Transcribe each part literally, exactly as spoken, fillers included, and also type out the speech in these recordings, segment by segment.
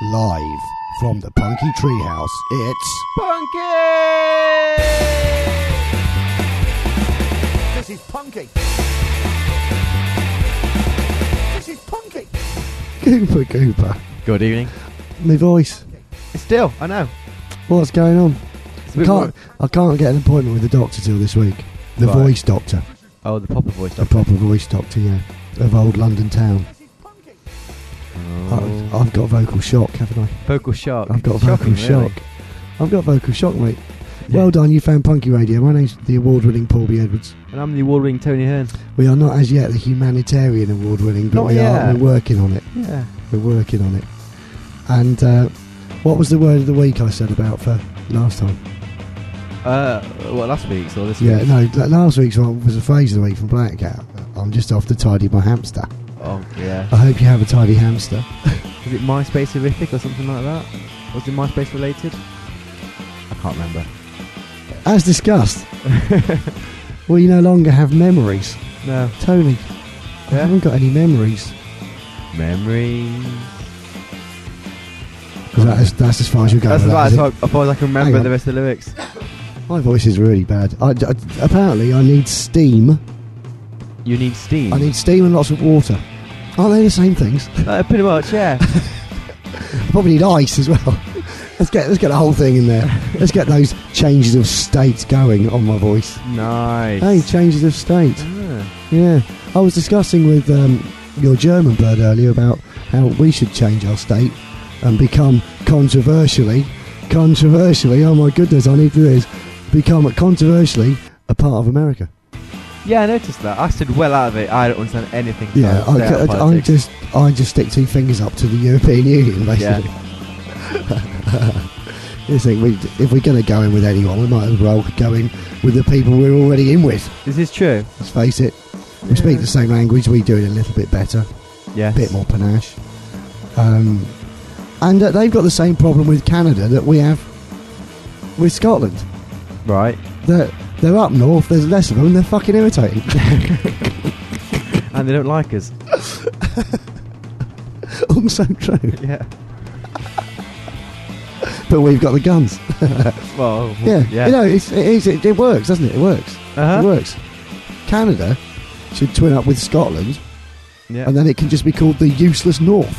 Live from the Punky Treehouse, it's Punky! This is Punky. This is Punky. Cooper Cooper. Good evening. My voice. Still, I know. What's going on? It's a I bit can't, I can't get an appointment with the doctor till this week. The Right. voice doctor. Oh, the proper voice The doctor. proper voice doctor, yeah. Of old London town. Oh. I've, I've got vocal shock, haven't I? Vocal shock. I've got Shocking, vocal really. shock. I've got vocal shock, mate. Yeah. Well done, you found Punky Radio. My name's the award-winning Paul B. Edwards. And I'm the award-winning Tony Hearn. We are not as yet the humanitarian award-winning, but Not we yet. are. We're working on it. Yeah. We're working on it. And uh, what was the word of the week I said about for last time? Uh, what, last week's or this Yeah, week's? no, l- last week's one was a phrase of the week from Black Cat. I'm just off to tidy my hamster. Oh, yeah. I hope you have a tidy hamster. Was it MySpace horrific or something like that? Was it MySpace related? I can't remember. As discussed, we no longer have memories. No. Tony, I Yeah? haven't got any memories. Memories. 'Cause that is, that's as far as you go. That's with that, about is as it? far as far as I can Hang remember on. the rest of the lyrics. My voice is really bad. I, I- apparently, I need steam. You need steam. I need steam and lots of water. Aren't they the same things? Uh, pretty much, yeah. I probably need ice as well. Let's get let's get the whole thing in there. Let's get those changes of state going on my voice. Nice. Hey, changes of state. Ah. Yeah, I was discussing with um, your German bird earlier about how we should change our state and become controversially, controversially. Oh my goodness, I need to do this. Become controversially a part of America. Yeah, I noticed that. I stood well out of it. I don't understand anything. so Yeah, I'll stay out I, of I, I politics. just I just stick two fingers up to the European Union, basically. You think we, if we're going to go in with anyone, we might as well go in with the people we're already in with. This is true. Let's face it. We speak the same language. We do it a little bit better, Yes. a bit more panache. Um, and uh, they've got the same problem with Canada that we have with Scotland. Right. They're, they're up north. There's less of them, and they're fucking irritating. And they don't like us. Also true. Yeah. But we've got the guns. Well, Yeah, yeah. you know, it's, it, is, it, it works, doesn't it? It works. Uh-huh. It works. Canada should twin up with Scotland, Yeah. and then it can just be called the useless North.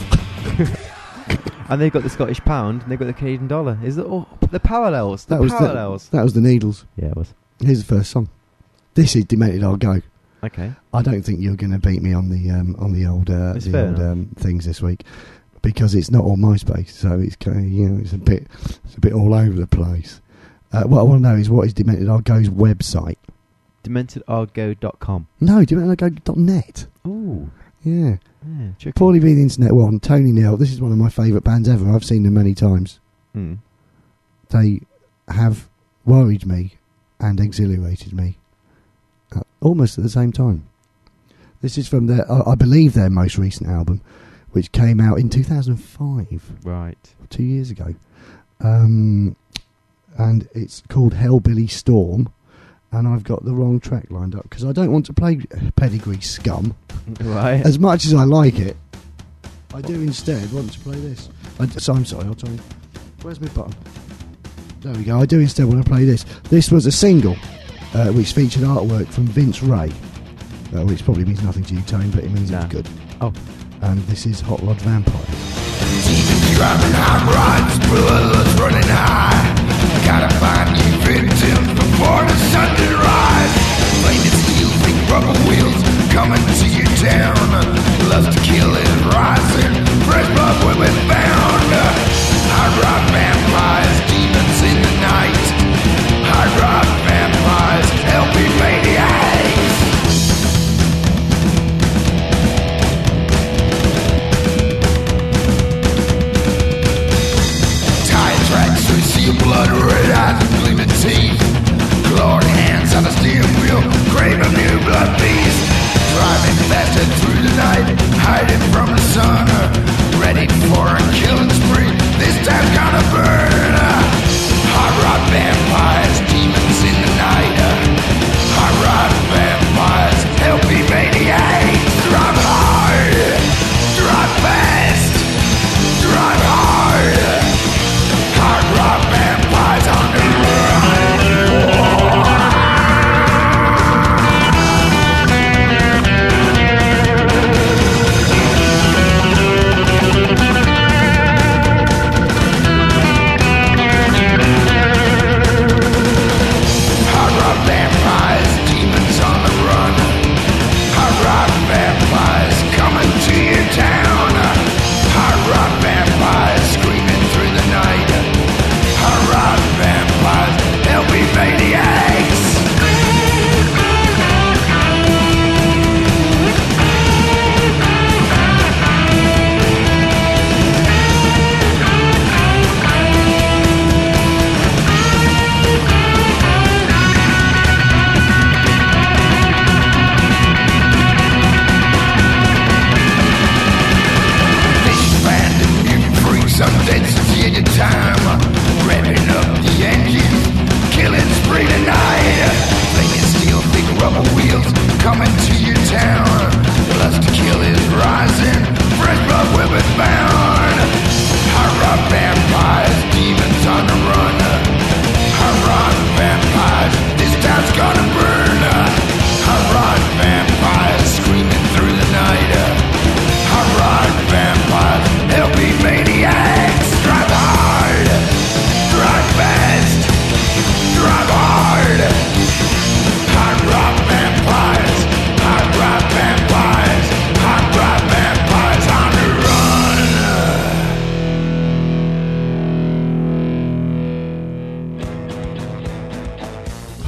And they've got the Scottish pound, and they've got the Canadian dollar. Is it all the parallels? The That was parallels. the, that was the Needles. Yeah, it was. Here's the first song. This is Demented I'll Go. Okay. I don't think you're going to beat me on the um, on the old uh, It's the fair old enough. um, things this week because it's not on MySpace, so it's kind of, you know, it's a bit it's a bit all over the place. Uh, what I want to know is what is Demented I'll Go's website? demented argo dot com. No, demented I'll go dot net. Ooh. Yeah. Yeah, tricky. Paulie B, the Internet One, Tony Nell. This is one of my favourite bands ever. I've seen them many times. Mm. They have worried me and exhilarated me uh, almost at the same time. This is from their, I I believe, their most recent album, which came out in two thousand five, Right. two years ago. Um, and it's called Hellbilly Storm. And I've got the wrong track lined up because I don't want to play Pedigree Scum. Right. As much as I like it, I do instead want to play this. I, so I'm sorry, I'll try. Where's my button? There we go. I do instead want to play this. This was a single uh, which featured artwork from Vince Ray, uh, which probably means nothing to you, Tone, but it means Nah. it's good. Oh. And this is Hot Rod Vampire. Driving hot rods, bloodlust running high. Gotta find new victims before the sun to rise. Flaming steel, big rubber wheels coming to your town. Love to kill is rising, fresh blood will be found. Hard rock vampires, demons in the night. Hard rock vampires, L P maniacs. Tire tracks, we see your blood.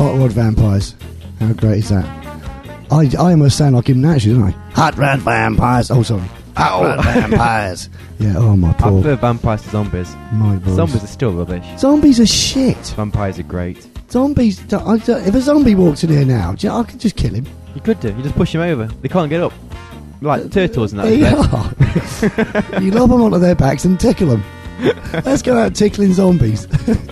Hot Rod Vampires. How great is that? I, I almost sound like him naturally, don't I? Hot Rod Vampires. Oh, sorry. Hot Rod Vampires. Yeah, oh, my I poor. prefer vampires to zombies. My voice. Zombies are still rubbish. Zombies are shit. Vampires are great. Zombies. I, I, if a zombie walked in here now, do you know, I could just kill him. You could do. You just push them over. They can't get up. Like turtles and that. They isn't it? are. You lob them onto their backs and tickle them. Let's go out tickling zombies.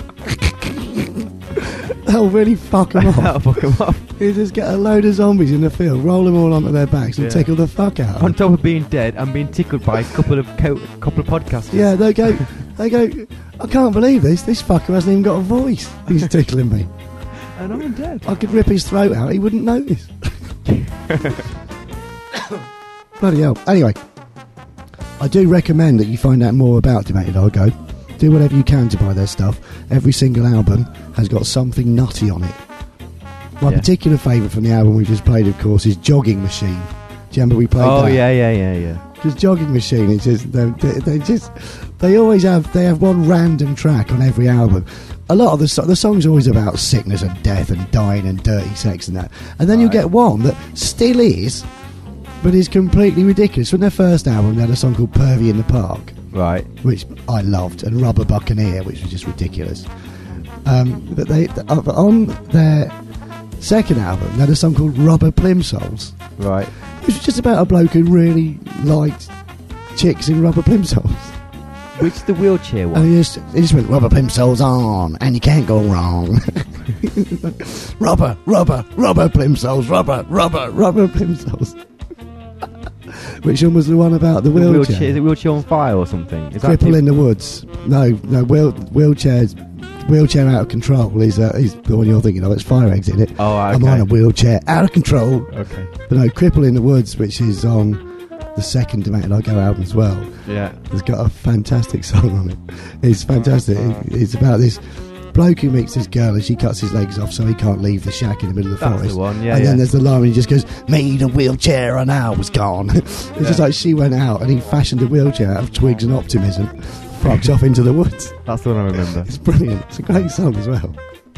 That'll really fuck them off. That'll fuck them off. You just get a load of zombies in the field, roll them all onto their backs and Yeah. tickle the fuck out of On them. top of being dead and being tickled by a couple of co- couple of podcasters. Yeah, they go, they go, I can't believe this. This fucker hasn't even got a voice. He's tickling me. And I'm dead. I could rip his throat out, he wouldn't notice. Bloody hell. Anyway, I do recommend that you find out more about Demented Argo. Do whatever you can to buy their stuff. Every single album has got something nutty on it. My Yeah. particular favourite from the album we just played, of course, is Jogging Machine. Do you remember we played Oh that? yeah, yeah, yeah, yeah. Because Jogging Machine, it's just they, they, they just they always have they have one random track on every album. A lot of the so- the songs are always about sickness and death and dying and dirty sex and that, and then you Right. get one that still is, but is completely ridiculous. From their first album, they had a song called "Pervy in the Park," Right. which I loved, and "Rubber Buccaneer," which was just ridiculous. Um, but they uh, on their second album, they had a song called "Rubber Plimsolls," Right. which was just about a bloke who really liked chicks in rubber plimsolls. Which the wheelchair And one? he just, he just went, rubber plimsolls on, and you can't go wrong. rubber, rubber, rubber plimsolls, rubber, rubber, rubber plimsolls. Which one was the one about the The wheelchair? wheelchair. Is it wheelchair on fire or something? Is that Cripple too- in the Woods. No, no, wheel, wheelchairs. Wheelchair out of control is, uh, is the one you're thinking of. It's Fire Exit, isn't it? Oh, okay. I'm on a wheelchair, out of control. Okay. But no, Cripple in the Woods, which is on the second Demented Argo album as well. Yeah. It's got a fantastic song on it. It's fantastic. It, it's about this bloke who meets this girl and she cuts his legs off so he can't leave the shack in the middle of the That's forest. the one, yeah, and yeah. then there's the line where he just goes, made a wheelchair and I was gone. It's Yeah. just like she went out and he fashioned a wheelchair out of twigs and optimism, fucks off into the woods. That's the one I remember. It's brilliant. It's a great song as well.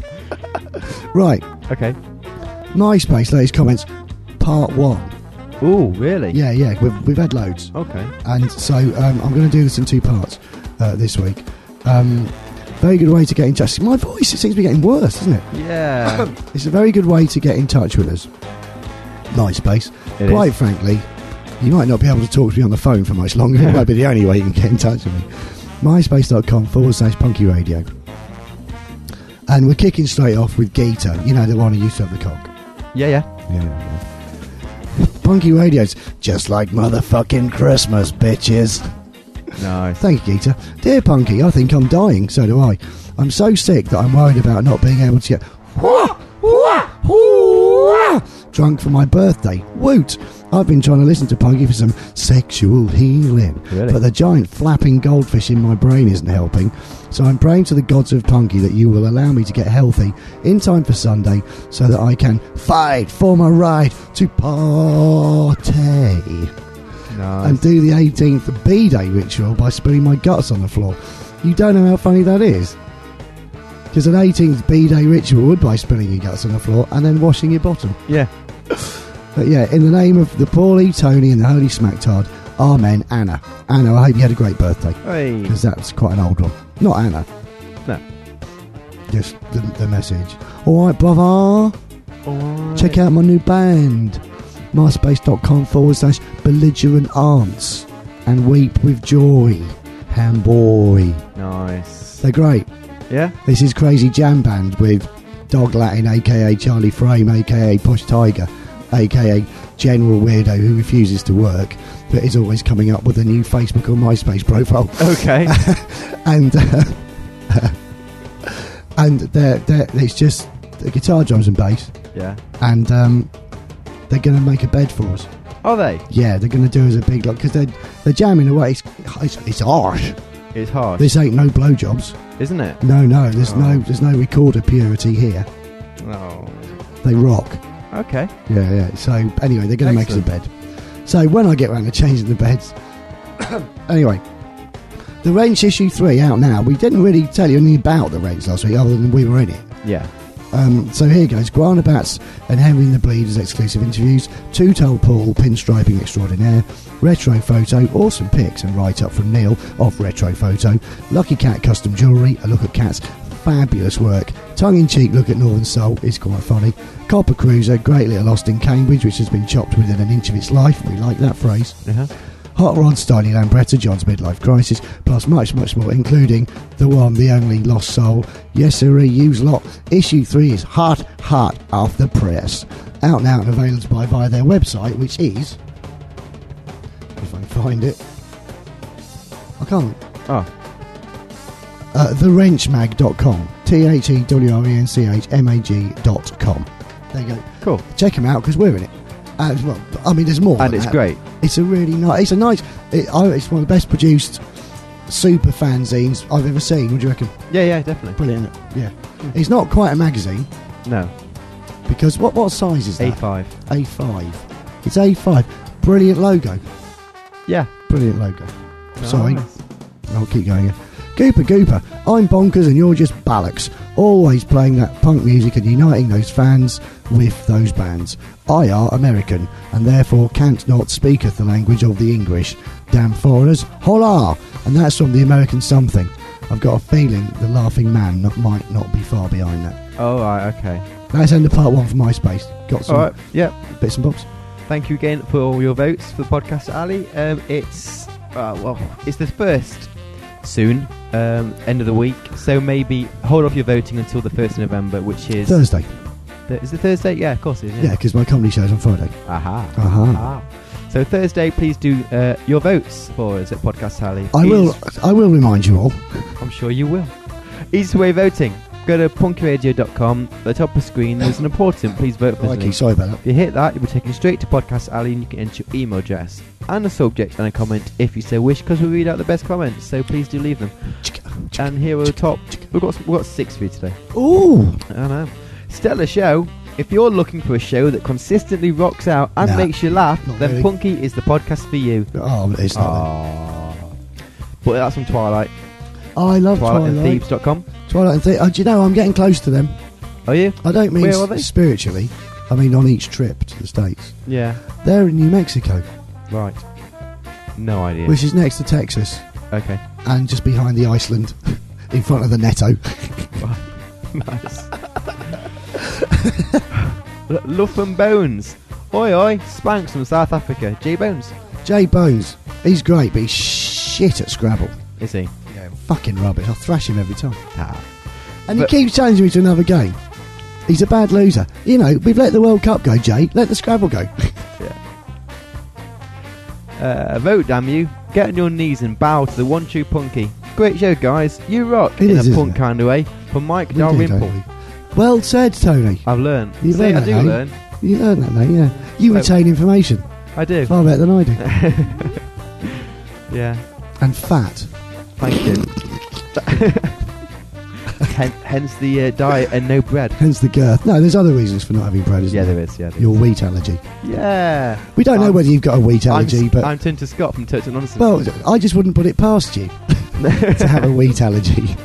Right, Okay. MySpace, latest comments, part one. Ooh, really? Yeah, yeah, we've, we've had loads. Okay. And so um, I'm going to do this in two parts uh, this week. Um, very good way to get in touch. My voice, it seems to be getting worse, doesn't it? Yeah. It's a very good way to get in touch with us. MySpace. It Quite is. frankly, you might not be able to talk to me on the phone for much longer. It might be the only way you can get in touch with me. MySpace.com forward slash Punky Radio. And we're kicking straight off with Geeta. You know, the one who used to have the cock. Yeah, yeah. Yeah, yeah. Punky Radio's just like motherfucking Christmas, bitches. Nice. Thank you, Geeta. Dear Punky, I think I'm dying, so do I. I'm so sick that I'm worried about not being able to get wah, wah, wah, drunk for my birthday. Woot! I've been trying to listen to Punky for some sexual healing, Really? but the giant flapping goldfish in my brain isn't helping. So I'm praying to the gods of Punky that you will allow me to get healthy in time for Sunday so that I can fight for my right to party Nice. and do the eighteenth B-Day ritual by spilling my guts on the floor. You don't know how funny that is. Because an eighteenth B-Day ritual would by spilling your guts on the floor and then washing your bottom. Yeah. But yeah, in the name of the Paulie, Tony and the Holy Smacktard, Amen, Anna. Anna, I hope you had a great birthday. Hey. Because that's quite an old one. Not Anna. No. Just the, the message. Alright, brother. Alright. Check out my new band. MySpace.com forward slash belligerent aunts. And weep with joy. Hamboy. Nice. They're great. Yeah? This is Crazy Jam Band with Dog Latin, aka Charlie Frame, aka Push Tiger, aka General Weirdo who refuses to work but is always coming up with a new Facebook or MySpace profile. Okay. and uh, and they're, they're, it's just the guitar, drums and bass, Yeah. and um, they're going to make a bed for us. Are they? Yeah, they're going to do us a big look because they're they're jamming away. It's it's, it's harsh. It's hard. This ain't no blowjobs. Isn't it? No, no. There's Oh. no there's no recorder purity here. Oh. They rock. Okay. Yeah, yeah. So anyway, they're going to make us a bed. So when I get round to changing the beds, anyway, the Wrench issue three out now. We didn't really tell you anything about the Wrench last week, other than we were in it. Yeah. Um, so here goes. Guana Bats and Henry and the Bleeders exclusive interviews. Two Told Paul pinstriping extraordinaire. Retro photo, awesome pics and write up from Neil of Retro Photo. Lucky Cat custom jewellery, a look at Cat's fabulous work. Tongue in cheek look at Northern Soul is quite funny. Copper Cruiser, great little lost in Cambridge, which has been chopped within an inch of its life. We like that phrase. Uh-huh. Hot Rod, Styly Lambretta, John's midlife crisis, plus much, much more, including the one, the only Lost Soul. Yes, sir, use lot. Issue three is hot, hot off the press. Out now and available by via their website, which is, if I can find it, I can't. Oh, Uh, the wrench mag dot com. T H E W R E N C H M A G dot com. There you go. cool. Check them out because we're in it. Uh, well, I mean, there's more. And than it's that. great. It's a really nice. It's a nice. It, I, it's one of the best produced super fanzines I've ever seen. What do you reckon? Yeah, yeah, definitely. Brilliant. Yeah. It's not quite a magazine No, because what what size is A that? five. A five. It's A five. Brilliant logo. Yeah. Brilliant logo. Sorry. Nice. I'll keep going. Gooper Gooper, I'm bonkers and you're just bollocks. Always playing that punk music and uniting those fans with those bands. I are American and therefore can't not speaketh the language of the English. Damn foreigners, holla! And that's from the American something. I've got a feeling the Laughing Man not, might not be far behind that. Oh, right, okay. That's end of part one from MySpace. Got some All right, yeah. bits and bobs. Thank you again for all your votes for the podcast, Ali. Um, it's, uh, well, it's the first soon, um, end of the week, so maybe hold off your voting until the first of November, which is... Thursday. Th- is it Thursday? Yeah, of course it is. Yeah, because my comedy show's on Friday. Aha. Aha. Aha. So Thursday, please do uh, your votes for us at Podcast Ali. I will. Easiest- I will remind you all. I'm sure you will. Easy way of voting. Go to punky radio dot com. At the top of the screen, there's an important please vote for us Crikey, link. sorry about that. If you hit that, you'll be taken straight to Podcast Ali and you can enter your email address and a subject and a comment if you so wish, because we read out the best comments, so please do leave them. And here at the top, we've got we've got six for you today. Ooh. I know. Stellar show. If you're looking for a show that consistently rocks out and Nah, makes you laugh, not then really. Punky is the podcast for you. Oh, it's not. Aww. But that's from Twilight. Oh, I love Twilight, Twilight. and Thieves dot com. Twilight and Thieves. Oh, do you know, I'm getting close to them. Are you? I don't mean Where are they? s- spiritually. I mean on each trip to the States. Yeah. They're in New Mexico, Right. No idea. which is next to Texas Okay. and just behind the Iceland in front of the Netto. Nice. L- Luff and Bones. Oi oi. Spanks from South Africa. J Bones. Jay Bones, he's great, but he's shit at Scrabble. Is he? Yeah, fucking rubbish. I thrash him every time. Ah. And But- he keeps challenging me to another game. He's a bad loser. You know, we've let the World Cup go, Jay. Let the Scrabble go. Uh, vote, damn you. Get on your knees and bow to the one true Punky. Great show, guys. You rock It in is, a isn't punk it? kind of way. From Mike We do, don't Dalrymple. we? Well said, Tony. I've learned. You See, learn I that, do eh? learn. You learn that, mate, yeah. You So- retain information I do. far better than I do. Yeah. And fat. Thank you. Hen- hence the uh, diet and no bread. Hence the girth. No, there's other reasons for not having bread, isn't Yeah, there? there is. Yeah. There Your wheat allergy. is. Yeah. We don't know I'm- whether you've got a wheat allergy, I'm, but... I'm turned to Scott from Total Nonsense. well, I just wouldn't put it past you to have a wheat allergy.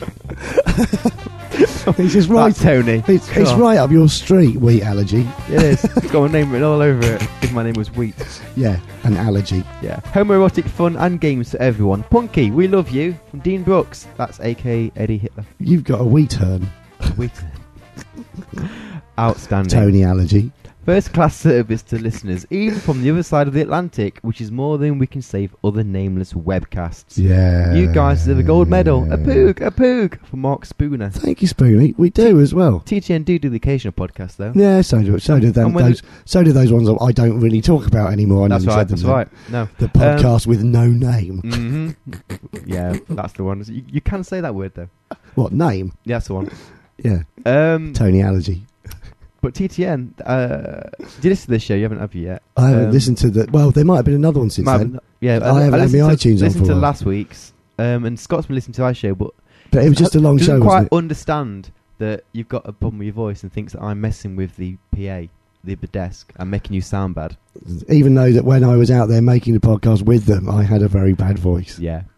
It's just right... That Tony. It's, it's God. right up your street, wheat allergy. It is. It's got my name written all over it. If my name was Wheat. Yeah, an allergy. Yeah. Homoerotic fun and games for everyone. Punky, we love you. From Dean Brooks. That's A K A Eddie Hitler. You've got a wheat hern. Wheat. Outstanding. Tony allergy. First class service to listeners, even from the other side of the Atlantic, which is more than we can say for other nameless webcasts. Yeah. You guys deserve a gold medal. A poog, a poog for Mark Spooner. Thank you, Spoonie. We do as well. T T N do do the occasional podcast though. Yeah, so do so do them, And when those. So do those ones that I don't really talk about anymore. I That's nearly right. said That's them right. No. then. The podcast with no name. hmm Yeah, that's the one. You, you can say that word though. What name? Yeah, that's the one. Yeah, Um, Tony allergy. but T T N, uh, did you listen to this show? You haven't, have you yet? I haven't Um, listened to the. Well, there might have been another one since Might then, have- yeah, I haven't had listened my to, iTunes on listened for a to while. last week's, um, and Scott's been listening to our show, but but it was just a long doesn't show, quite wasn't it? understand that you've got a problem with your voice and thinks that I'm messing with the P A, the, the desk, and making you sound bad. Even though that when I was out there making the podcast with them, I had a very bad voice. Yeah,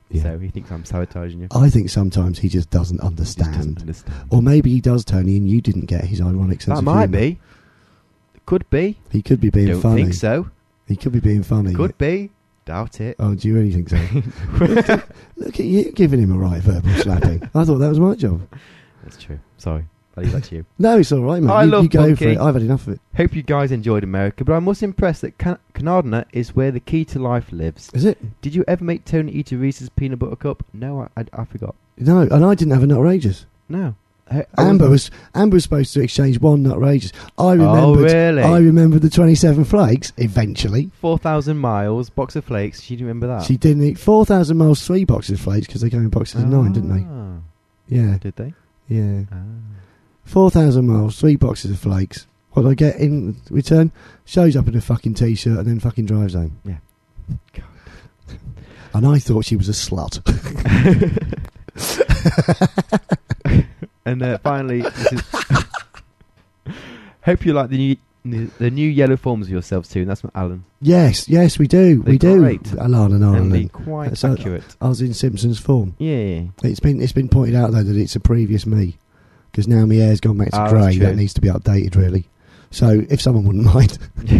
Yeah. So he thinks I'm sabotaging you. I think sometimes he just doesn't He just understand. doesn't understand. Or maybe he does, Tony, and you didn't get his ironic sense That of might humour. be. Could be. He could be being Don't funny. think so. He could be being funny. Could be. Doubt it. Oh, do you really think so? Look at you giving him a right verbal slapping. I thought that was my job. That's true. Sorry. I'll leave that to you. No, it's all right, mate. I you, love you go for Punky. it. I've had enough of it. Hope you guys enjoyed America, but I must impress that Can- Canardna is where the key to life lives. Is it? Did you ever make Tony eat a Reese's peanut butter cup? No, I, I, I forgot. No, and I didn't have an outrageous. No. I, I Amber wasn't- was Amber was supposed to exchange one outrageous. I remembered. Oh, really? I remembered the twenty-seven flakes. Eventually, four thousand miles, box of flakes. She didn't remember that. she didn't eat four thousand miles, three boxes of flakes because they go in boxes of nine, didn't they? Ah. Yeah, Did they? yeah. Ah. Four thousand miles, three boxes of flakes. What do I get in return? Shows up in a fucking t-shirt and then fucking drives home. Yeah. God. And I thought she was a slut. And uh, finally, this is hope you like the new the, the new yellow forms of yourselves too. And that's from Alan. Yes, yes, we do. They're we do. great. Alana and And they're Ireland. quite That's a- accurate. I was in Simpsons form. Yeah. It's been it's been pointed out though that it's a previous me because now my hair's gone back to Oh, grey. that's true. That needs to be updated really. So if someone wouldn't mind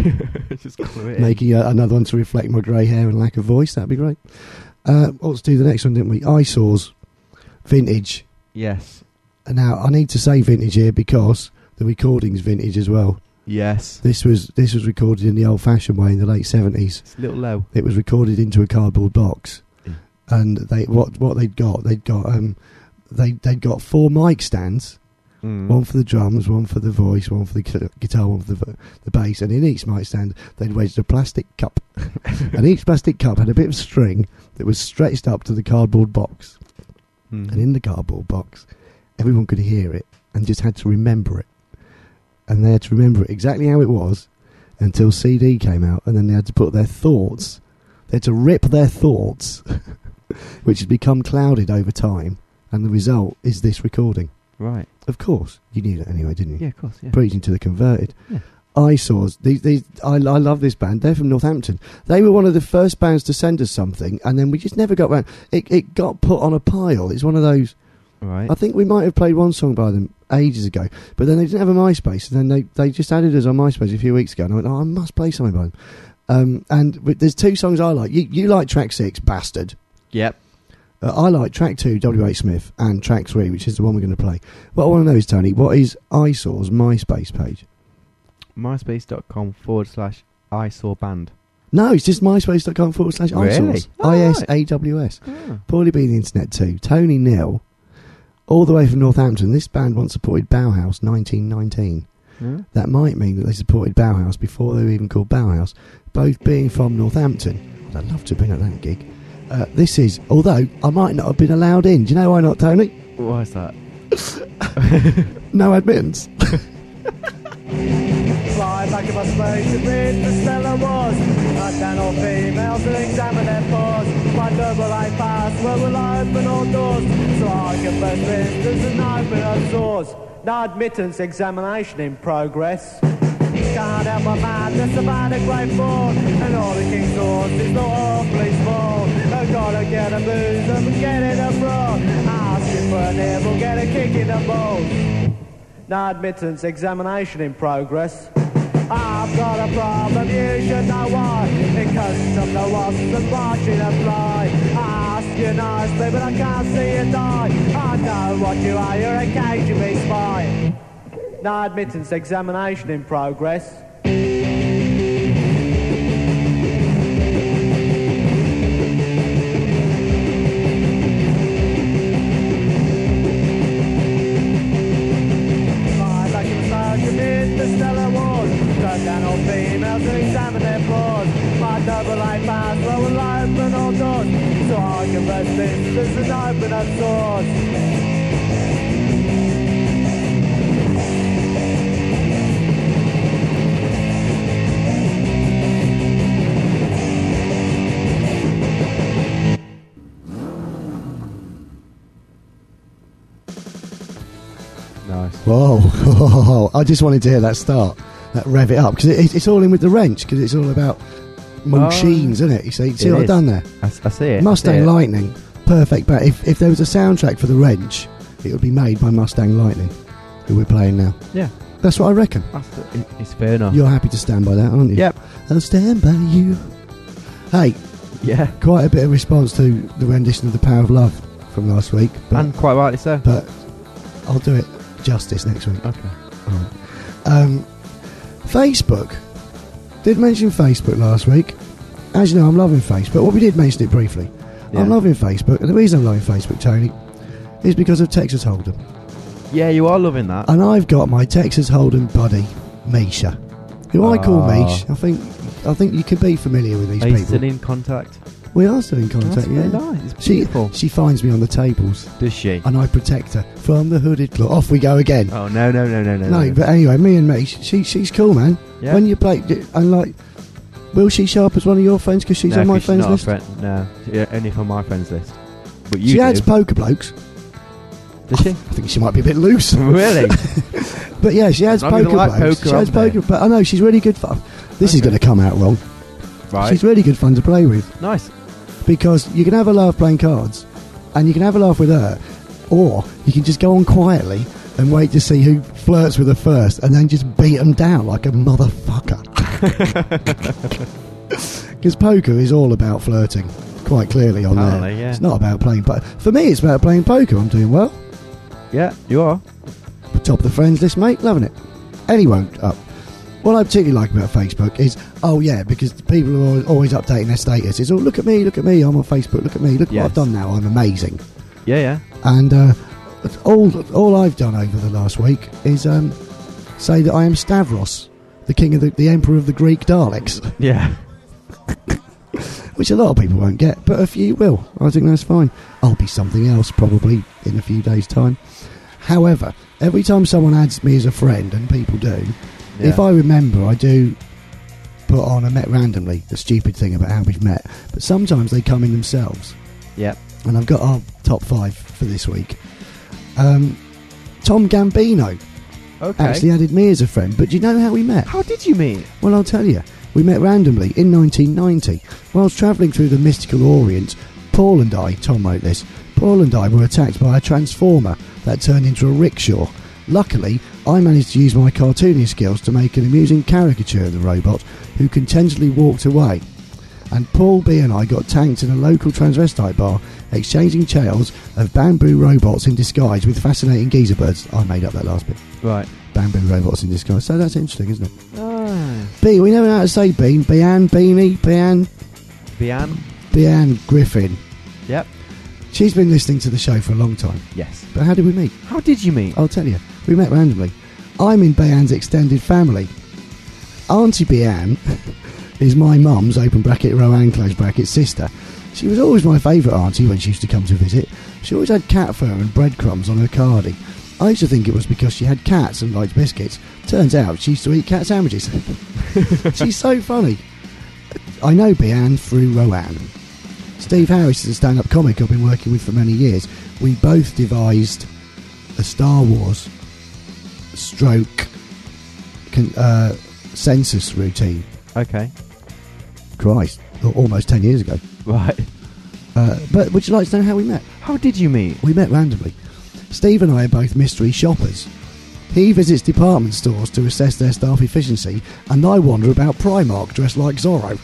Just glue it in. making a, another one to reflect my grey hair and lack of voice, that'd be great. Uh, well, let's do the next one, didn't we? Eyesores, vintage. Yes. And now I need to say vintage here because the recording's vintage as well. Yes. This was this was recorded in the old-fashioned way in the late seventies. It's a little low. It was recorded into a cardboard box, Yeah. and they what what they'd got they'd got um they they'd got four mic stands, Mm. one for the drums, one for the voice, one for the gu- guitar, one for the the bass, and in each mic stand they'd wedged a plastic cup, and each plastic cup had a bit of string that was stretched up to the cardboard box, Mm. and in the cardboard box, everyone could hear it and just had to remember it. And they had to remember it exactly how it was until C D came out, and then they had to put their thoughts, they had to rip their thoughts, which had become clouded over time, and the result is this recording. Right. Of course, you knew that anyway, didn't you? Yeah, of course. Yeah. Preaching to the converted. Yeah. Eyesores. These, these, I, I love this band. They're from Northampton. They were one of the first bands to send us something, and then we just never got round. It, it got put on a pile. It's one of those. Right. I think we might have played one song by them ages ago, but then they didn't have a MySpace, and then they, they just added us on MySpace a few weeks ago, and I went, oh, I must play something by them. Um, and w- there's two songs I like. You, you like track six, Bastard. Yep. Uh, I like track two, W H Smith, and track three, which is the one we're going to play. What I want to know is, Tony, what is Eyesore's MySpace page? MySpace.com forward slash I saw band. No, it's just myspace.com forward slash Really? Eyesore's. Oh, I S A W S. Ah. Poorly being the internet too. Tony Nil, all the way from Northampton. This band once supported Bauhaus nineteen nineteen. Yeah. That might mean that they supported Bauhaus before they were even called Bauhaus, both being from Northampton. I'd love to have been at that gig. Uh, this is, although I might not have been allowed in. Do you know why not, Tony? Why is that? No admittance. Fly back in my spaceship in the stellar wars. I channel females to examine their pores. My double A pass where we'll open all doors, so I can burst windows and open up doors. No admittance examination in progress. Can't help my madness about a great fall, and all the king's horses not awfully small. I gotta get a booze and get in a brawl. Asking for a nibble, get a kick in the balls. No admittance examination in progress. I've got a problem, you should know why. It comes from the wasps and watching a fly. I ask you nicely, but I can't see you die. I know what you are, you're a K G B spy. No admittance examination in progress. Fly back in the smoke amid the stellar wars. Turn down all females to examine their pores. My double A pass will open all doors, so I can burst windows and open up doors. Nice. Whoa. I just wanted to hear that start, that rev it up, because it, it's all in with the wrench, because it's all about machines, isn't it? You see, see It what I've is. done there? I, s- I see it. I Mustang see it. Lightning. perfect band. If, if there was a soundtrack for The Wrench, it would be made by Mustang Lightning, who we're playing now. Yeah. That's what I reckon. That's the, it's fair enough. You're happy to stand by that, aren't you? Yep. I'll stand by you. Hey, Yeah. quite a bit of response to the rendition of The Power of Love from last week. But, And quite rightly so. but I'll do it justice next week. Okay. Alright. Um, Facebook. Did mention Facebook last week. As you know, I'm loving Facebook. Well, we did mention it briefly. Yeah. I'm loving Facebook. And the reason I'm loving Facebook, Tony, is because of Texas Hold'em. Yeah, you are loving that. And I've got my Texas Hold'em buddy, Misha, who I call Ah. Mish. I think I think you could be familiar with these Are you people. still in contact? We are still in contact, That's yeah. very nice. It's She, beautiful. she finds me on the tables, Does she? and I protect her from the hooded claw. Off we go again. Oh, no, no, no, no, no. no, but anyway, me and Mish, she, she's cool, man. Yeah. When you play, and like, will she show up as one of your friends because she's no, on my 'cause she's friends not a list? friend. No, yeah, only from my friends list. But you She do. adds poker blokes. Does she? I think she might be a bit loose. Really? But yeah, she adds As long as poker I like blokes. poker, she adds haven't they? poker, but I know she's really good fun. This is Okay. going to come out wrong. Right. She's really good fun to play with Nice. because you can have a laugh playing cards, and you can have a laugh with her, or you can just go on quietly and wait to see who flirts with her first, and then just beat them down like a motherfucker. Because poker is all about flirting, quite clearly on there. Apparently, yeah. It's not about playing poker. For me, it's about playing poker. I'm doing well. Yeah, you are. Top of the friends list, mate. Loving it. Anyway, up. What I particularly like about Facebook is, oh yeah, because people are always, always updating their status. It's all, look at me, look at me, I'm on Facebook, look at me, look Yes. what I've done now, I'm amazing. Yeah, yeah. And uh, all all I've done over the last week is um, say that I am Stavros, the king of the, the emperor of the Greek Daleks, Yeah. which a lot of people won't get, but a few will. I think that's fine. I'll be something else probably in a few days' time. However, every time someone adds me as a friend, and people do, yeah. if I remember, I do put on a met randomly, the stupid thing about how we've met, but sometimes they come in themselves. Yep. And I've got our top five for this week. Um, Tom Gambino Okay. actually added me as a friend, but do you know how we met? How did you meet? Well, I'll tell you. We met randomly in nineteen ninety. Whilst travelling through the mystical Orient, Paul and I, Tom wrote this, Paul and I were attacked by a transformer that turned into a rickshaw. Luckily, I managed to use my cartooning skills to make an amusing caricature of the robot, who contentedly walked away. And Paul B and I got tanked in a local transvestite bar, exchanging tales of bamboo robots in disguise with fascinating geezer birds. I made up that last bit. Right. Bamboo robots in disguise. So that's interesting, isn't it? Ah. B, we never know how to say Bean. Bean, Beanie, Bean, Bian? Bean Griffin. Yep. She's been listening to the show for a long time. Yes. But how did we meet? How did you meet? I'll tell you. We met randomly. I'm in Bean's extended family. Auntie Bean is my mum's, open bracket, Rowan, close bracket, sister. She was always my favourite auntie when she used to come to visit. She always had cat fur and breadcrumbs on her cardie. I used to think it was because she had cats and liked biscuits. Turns out she used to eat cat sandwiches. She's so funny. I know Bean through Rowan. Steve Harris is a stand-up comic I've been working with for many years. We both devised a Star Wars stroke con- uh, census routine. Okay. Christ, al- almost ten years ago. Right. Uh, but would you like to know how we met? How did you meet? We met randomly. Steve and I are both mystery shoppers. He visits department stores to assess their staff efficiency, and I wander about Primark dressed like Zorro.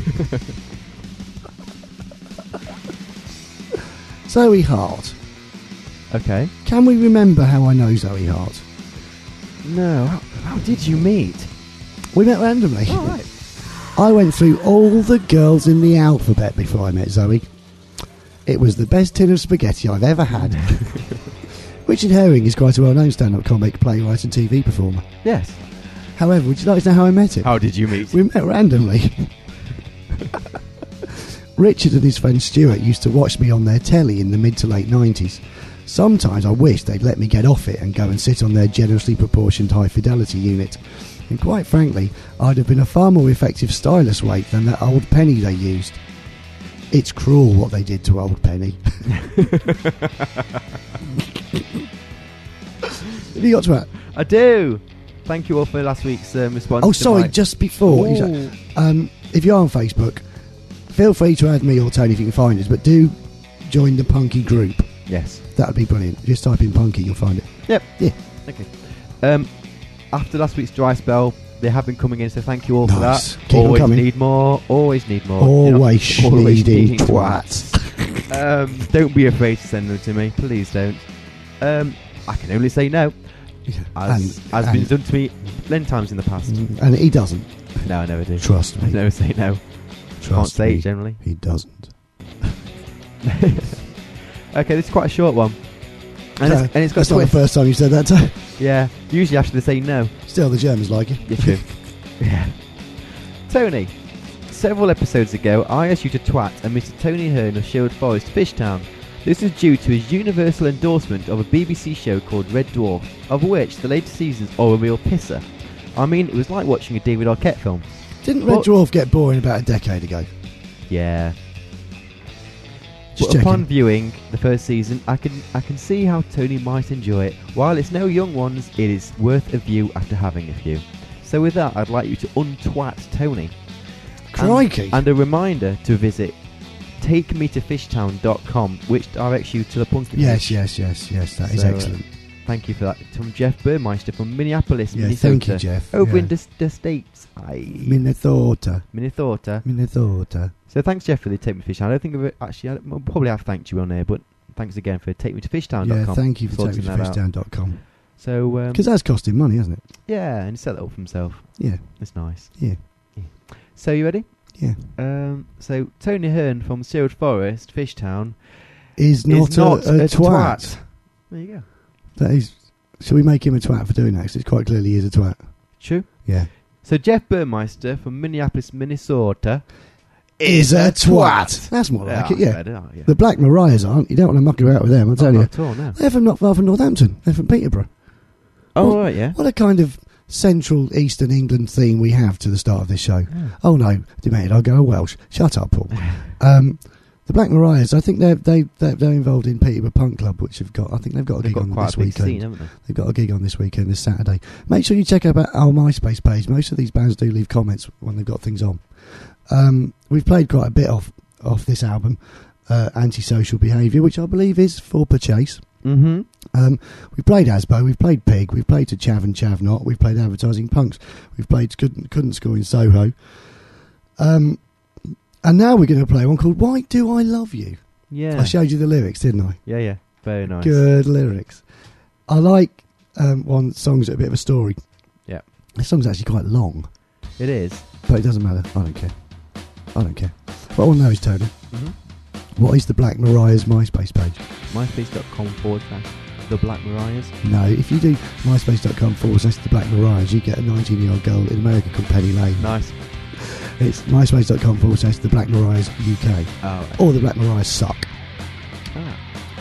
Zoe Hart. Okay. Can we remember how I know Zoe Hart? No. How, how did you meet? We met randomly. All right. I went through all the girls in the alphabet before I met Zoe. It was the best tin of spaghetti I've ever had. Richard Herring is quite a well-known stand-up comic, playwright and T V performer. Yes. However, would you like to know how I met him? How did you meet? We met randomly. Richard and his friend Stuart used to watch me on their telly in the mid to late nineties. Sometimes I wished they'd let me get off it and go and sit on their generously proportioned high-fidelity unit. And quite frankly, I'd have been a far more effective stylus weight than that old penny they used. It's cruel what they did to old Penny. Have you got to that? I do. Thank you all for last week's um, response. Oh, to sorry, my- just before. you Ooh. say- Um, if you're on Facebook, feel free to add me or Tony if you can find us, but do join the Punky group. Yes. That would be brilliant. Just type in Punky, you'll find it. Yep. Yeah. Okay. Um, after last week's dry spell, they have been coming in, so thank you all Nice. for that. Keep 'em always coming. need more. Always need more. Always, You know, always needing needing twats. um, don't be afraid to send them to me. Please don't. Um, I can only say no. As And- has and- been done to me plenty times in the past. And he doesn't. No, I never do. Trust I me. never say no. Trust Can't say me. it generally. He doesn't. Okay, this is quite a short one. And, Uh, it's, and it's got That's a not the twist. first time you said that, Tony. Yeah, usually after they say no. Still, the Germans like it. You're true. Yeah. Tony, several episodes ago, I asked you to twat a Mister Tony Hearn of Sherwood Forest, Fishtown. This is due to his universal endorsement of a B B C show called Red Dwarf, of which the later seasons are a real pisser. I mean, it was like watching a David Arquette film. Didn't Red What? Dwarf get boring about a decade ago? Yeah. Just But upon checking. viewing the first season, I can I can see how Tony might enjoy it. While it's no young ones, it is worth a view after having a few. So with that, I'd like you to untwat Tony. Crikey. And, and a reminder to visit take me to fishtown dot com, which directs you to the Punky Yes, page. yes, yes, yes. That is So, uh, excellent. Thank you for that. From Jeff Burmeister from Minneapolis, Yeah, Minnesota. thank you, Jeff. Over Yeah. in the, the States. Aye. Minnesota. Minnesota. Minnesota. So thanks, Jeff, for the Take Me to Fishtown. I don't think I've actually, I probably have thanked you on there, but thanks again for take me to fishtown dot com. Yeah, thank you for sorting taking me to that out. fishtown dot com. So, um, Because that's costing money, hasn't it? yeah, and he set that up for himself. Yeah, That's nice. yeah, So, you ready? yeah. Um, so, Tony Hearn from Sherwood Forest, Fishtown, Is not, is not a, a, a twat. twat. There you go. That is. Shall we make him a twat for doing that? 'Cause it's quite clearly he is a twat. True. Yeah. So, Jeff Burmeister from Minneapolis, Minnesota. Is a twat. That's more like it, yeah. Better, oh, yeah. The Black Mariahs aren't. You don't want to muck about with them, I'll tell Oh, you. not at all, no. They're from not far from Northampton. They're from Peterborough. Oh, Well, right, yeah. What a kind of central Eastern England theme we have to the start of this show. Yeah. Oh no, demented, I'll go Welsh. Shut up, Paul. um, the Black Mariahs, I think they're, they, they're, they're involved in Peterborough Punk Club, which have got, I think they've got a They've gig got on quite this a big weekend. scene, haven't they? They've got a gig on this weekend, this Saturday. Make sure you check out our MySpace page. Most of these bands do leave comments when they've got things on. Um, we've played quite a bit off, off this album, uh, Antisocial Behaviour, which I believe is for Purchase. Mm-hmm. Um, we played Asbo, we've played Pig, we've played To Chav and Chav Not, we've played Advertising Punks, we've played Couldn't, Couldn't Score in Soho. Um, and now we're going to play one called Why Do I Love You? Yeah. I showed you the lyrics, didn't I? Yeah, yeah. Very nice. Good lyrics. I like um, one songs that are a bit of a story. Yeah. The song's actually quite long, It is. but it doesn't matter. I don't care. I don't care. What I want to know is, Tony, Mm-hmm. what is the Black Mariah's MySpace page? MySpace.com forward slash The Black Mariahs. No, if you do myspace.com forward slash the Black Mariahs, you get a nineteen-year-old girl in America called Penny Lane. Nice. It's myspace.com forward slash the Black Mariahs U K. Oh, Or the Black Mariahs Suck, ah.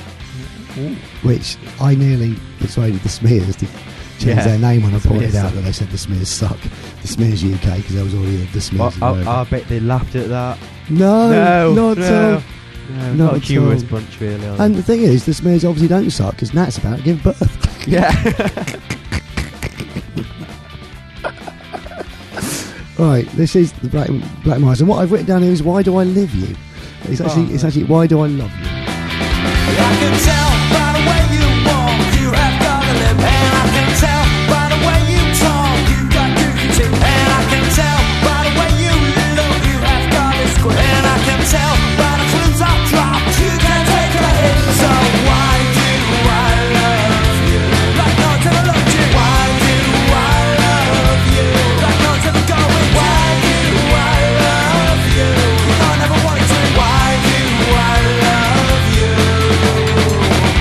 which I nearly persuaded the Smears to change Yeah. their name when I Smears pointed out Suck. that they said the Smears Suck. The Smears U K, because there was already the Well, Smears in I, America. I bet they laughed at that. No, no, not no. at all. No, Not not a at humorous all. bunch, really. Are they? And the thing is, the Smears obviously don't suck, because Nat's about to give birth. yeah. Right, this is the Black Black Mariahs, and what I've written down here is Why Do I Live You? It's actually, Oh, it's right. actually Why Do I Love You? I can tell by the way you walk, you have got a lip. And I can tell by the way you talk, you've got goofy teeth. And I can tell by the way you look, you have got a squint. And I can tell by the clues I've dropped, you can take a hit. So why do I love you? Like no one's ever loved you. Why do I love you? Like no one's ever going. Why do I love you? I never wanted to. Why do I love you?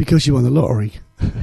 because you won the lottery.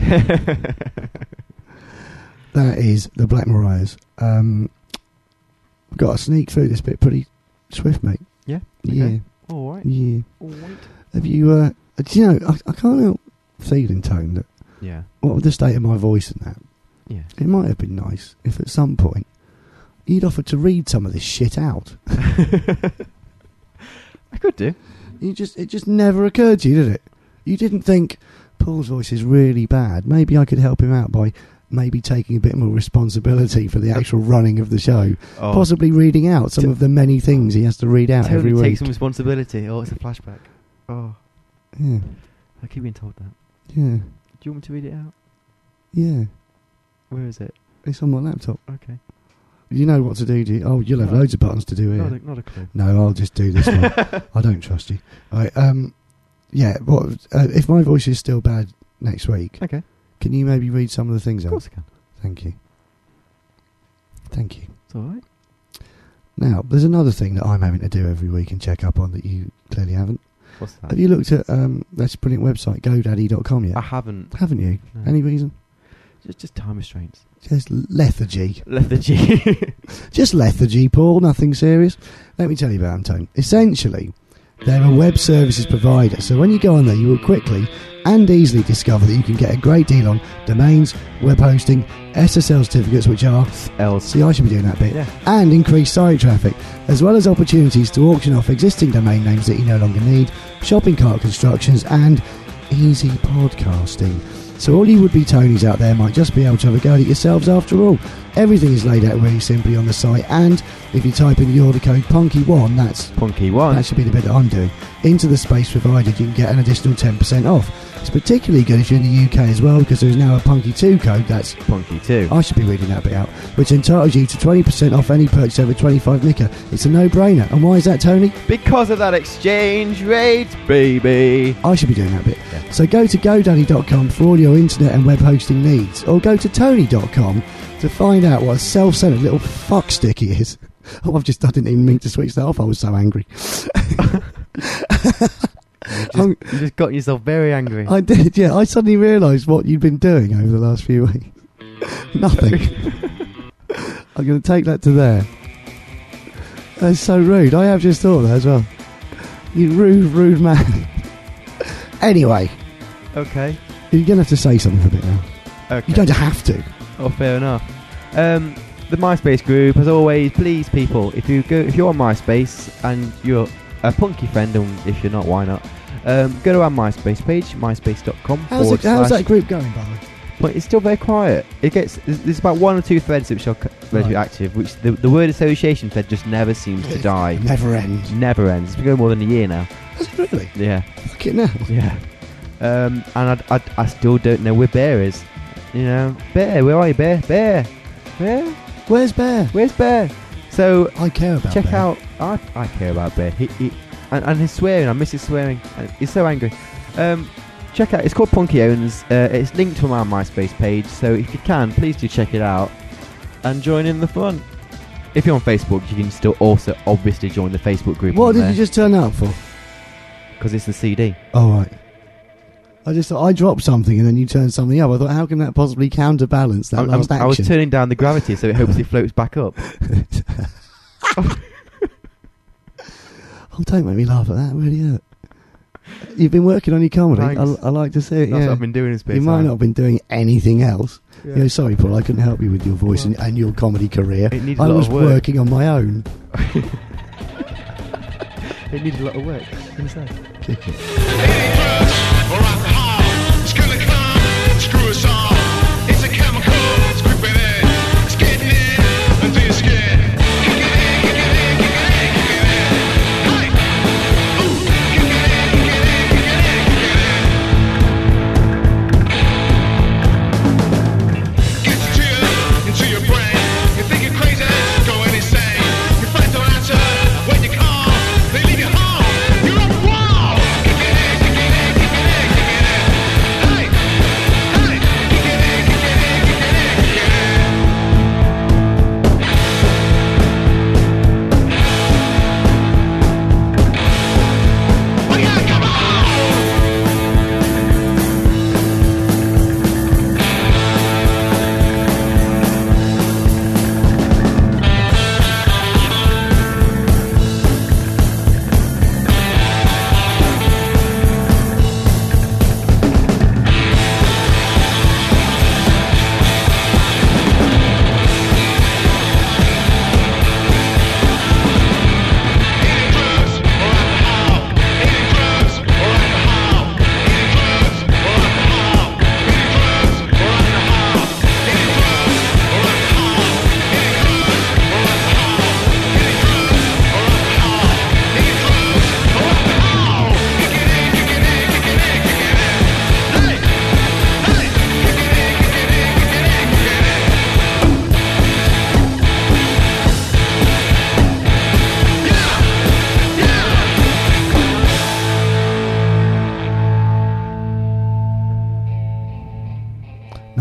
That is the Black Mariahs. Um, we've got to sneak through this bit pretty swift, mate. Yeah? Yeah. Okay. All right. Yeah. All right. Have you, uh, do you know, I, I can't help feeling, Tone, that Yeah. what with the state of my voice and that, Yeah. it might have been nice if at some point you'd offered to read some of this shit out. I could do. You just It just never occurred to you, did it? You didn't think, Paul's voice is really bad. Maybe I could help him out by maybe taking a bit more responsibility for the actual running of the show. Oh. Possibly reading out some T- of the many things he has to read out Tony every take week. some responsibility. Oh, it's a flashback. Oh, Yeah, I keep being told that. yeah, Do you want me to read it out? yeah. Where is it? It's on my laptop. Okay. You know what to do, do you? Oh, you'll have No. loads of buttons to do here. Not a, not a clue. No, I'll just do this one. I don't trust you. All right, um, yeah, what, uh, if my voice is still bad next week, Okay. can you maybe read some of the things Of out? course I can. Thank you. Thank you. It's all right. Now, there's another thing that I'm having to do every week and check up on that you clearly haven't. What's that? Have you looked at um, that brilliant website, GoDaddy dot com yet? I haven't. Haven't you? No. Any reason? Just, just time restraints. Just lethargy. Lethargy. Just lethargy, Paul. Nothing serious. Let me tell you about them, Tone. Essentially, they're a web services provider. So when you go on there, you will quickly and easily discover that you can get a great deal on domains, web hosting, S S L certificates, which are... Else. See, I should be doing that bit. Yeah. And increase site traffic, as well as opportunities to auction off existing domain names that you no longer need, shopping cart constructions, and easy podcasting. So all you would-be Tonys out there might just be able to have a go at it yourselves after all. Everything is laid out really simply on the site, and if you type in the order code Punky one, that's Punky one. that should be the bit that I'm doing, into the space provided, you can get an additional ten percent off. It's particularly good if you're in the U K as well, because there's now a Punky two code, that's... Punky two. I should be reading that bit out, which entitles you to twenty percent off any purchase over twenty-five nicker. It's a no-brainer. And why is that, Tony? Because of that exchange rate, baby. I should be doing that bit. Yeah. So go to GoDaddy dot com for all your internet and web hosting needs, or go to Tony dot com to find out what a self-centered little fuckstick he is. Oh, I've just, I didn't even mean to switch that off. I was so angry. You just, you just got yourself very angry. I did, yeah. I suddenly realised what you'd been doing over the last few weeks. Nothing. I'm going to take that to there. That's so rude. I have just thought that as well. You rude, rude man. Anyway, Okay. you're going to have to say something for a bit now. Okay. You don't have to. Oh, fair enough. Um, the MySpace group, as always, please, people, if you go, if you're on MySpace and you're a punky friend, and if you're not, why not? Um, go to our MySpace page, myspace dot com. How's, it, how's that group going, by the way? But it's still very quiet. It gets there's, there's about one or two threads which are c- relatively Right. active, which the, the word association thread just never seems to die. Never ends. Never ends. It's been going more than a year now. Has it really? Yeah, Fuck it now. yeah. Um, and I, I, I still don't know where Bear is. You know, Bear, where are you, Bear? Bear, Bear, Where's Bear? where's Bear? So I care about check Bear. out. I, I care about Bear. He, he and, and his swearing. I miss his swearing. Uh, He's so angry. Um, check out. It's called Punky Owns. Uh, it's linked to our MySpace page. So if you can, please do check it out and join in the fun. If you're on Facebook, you can still also obviously join the Facebook group. What did you just turn up for? Because it's the C D. Oh, right. I just thought I dropped something and then you turned something up. I thought, how can that possibly counterbalance that I'm- I'm- last action? I was turning down the gravity so it hopes it floats back up. Oh, don't make me laugh at that. It really hurt. You've been working on your comedy. I, Thanks. I like to see it. That's yeah. what I've been doing in space. You might not have been doing anything else. Yeah. Yeah, sorry, Paul. I couldn't help you with your voice and, and your comedy career. It needs a I lot was of work. working on my own. It needs a lot of work. What can you say? Kick it. Or alcohol, it's gonna come, screw us all. It's a chemical, it's creeping in, it's getting in under your skin. Kick it in, kick it in, kick it in, kick it in. Hey! Ooh! Kick it in, kick it in, kick it in, kick it in. Gets to you, into your brain. You think you're crazy, going insane. Your friends don't answer when you call. They leave you home. You're on the wall. Kick it in, kick it in.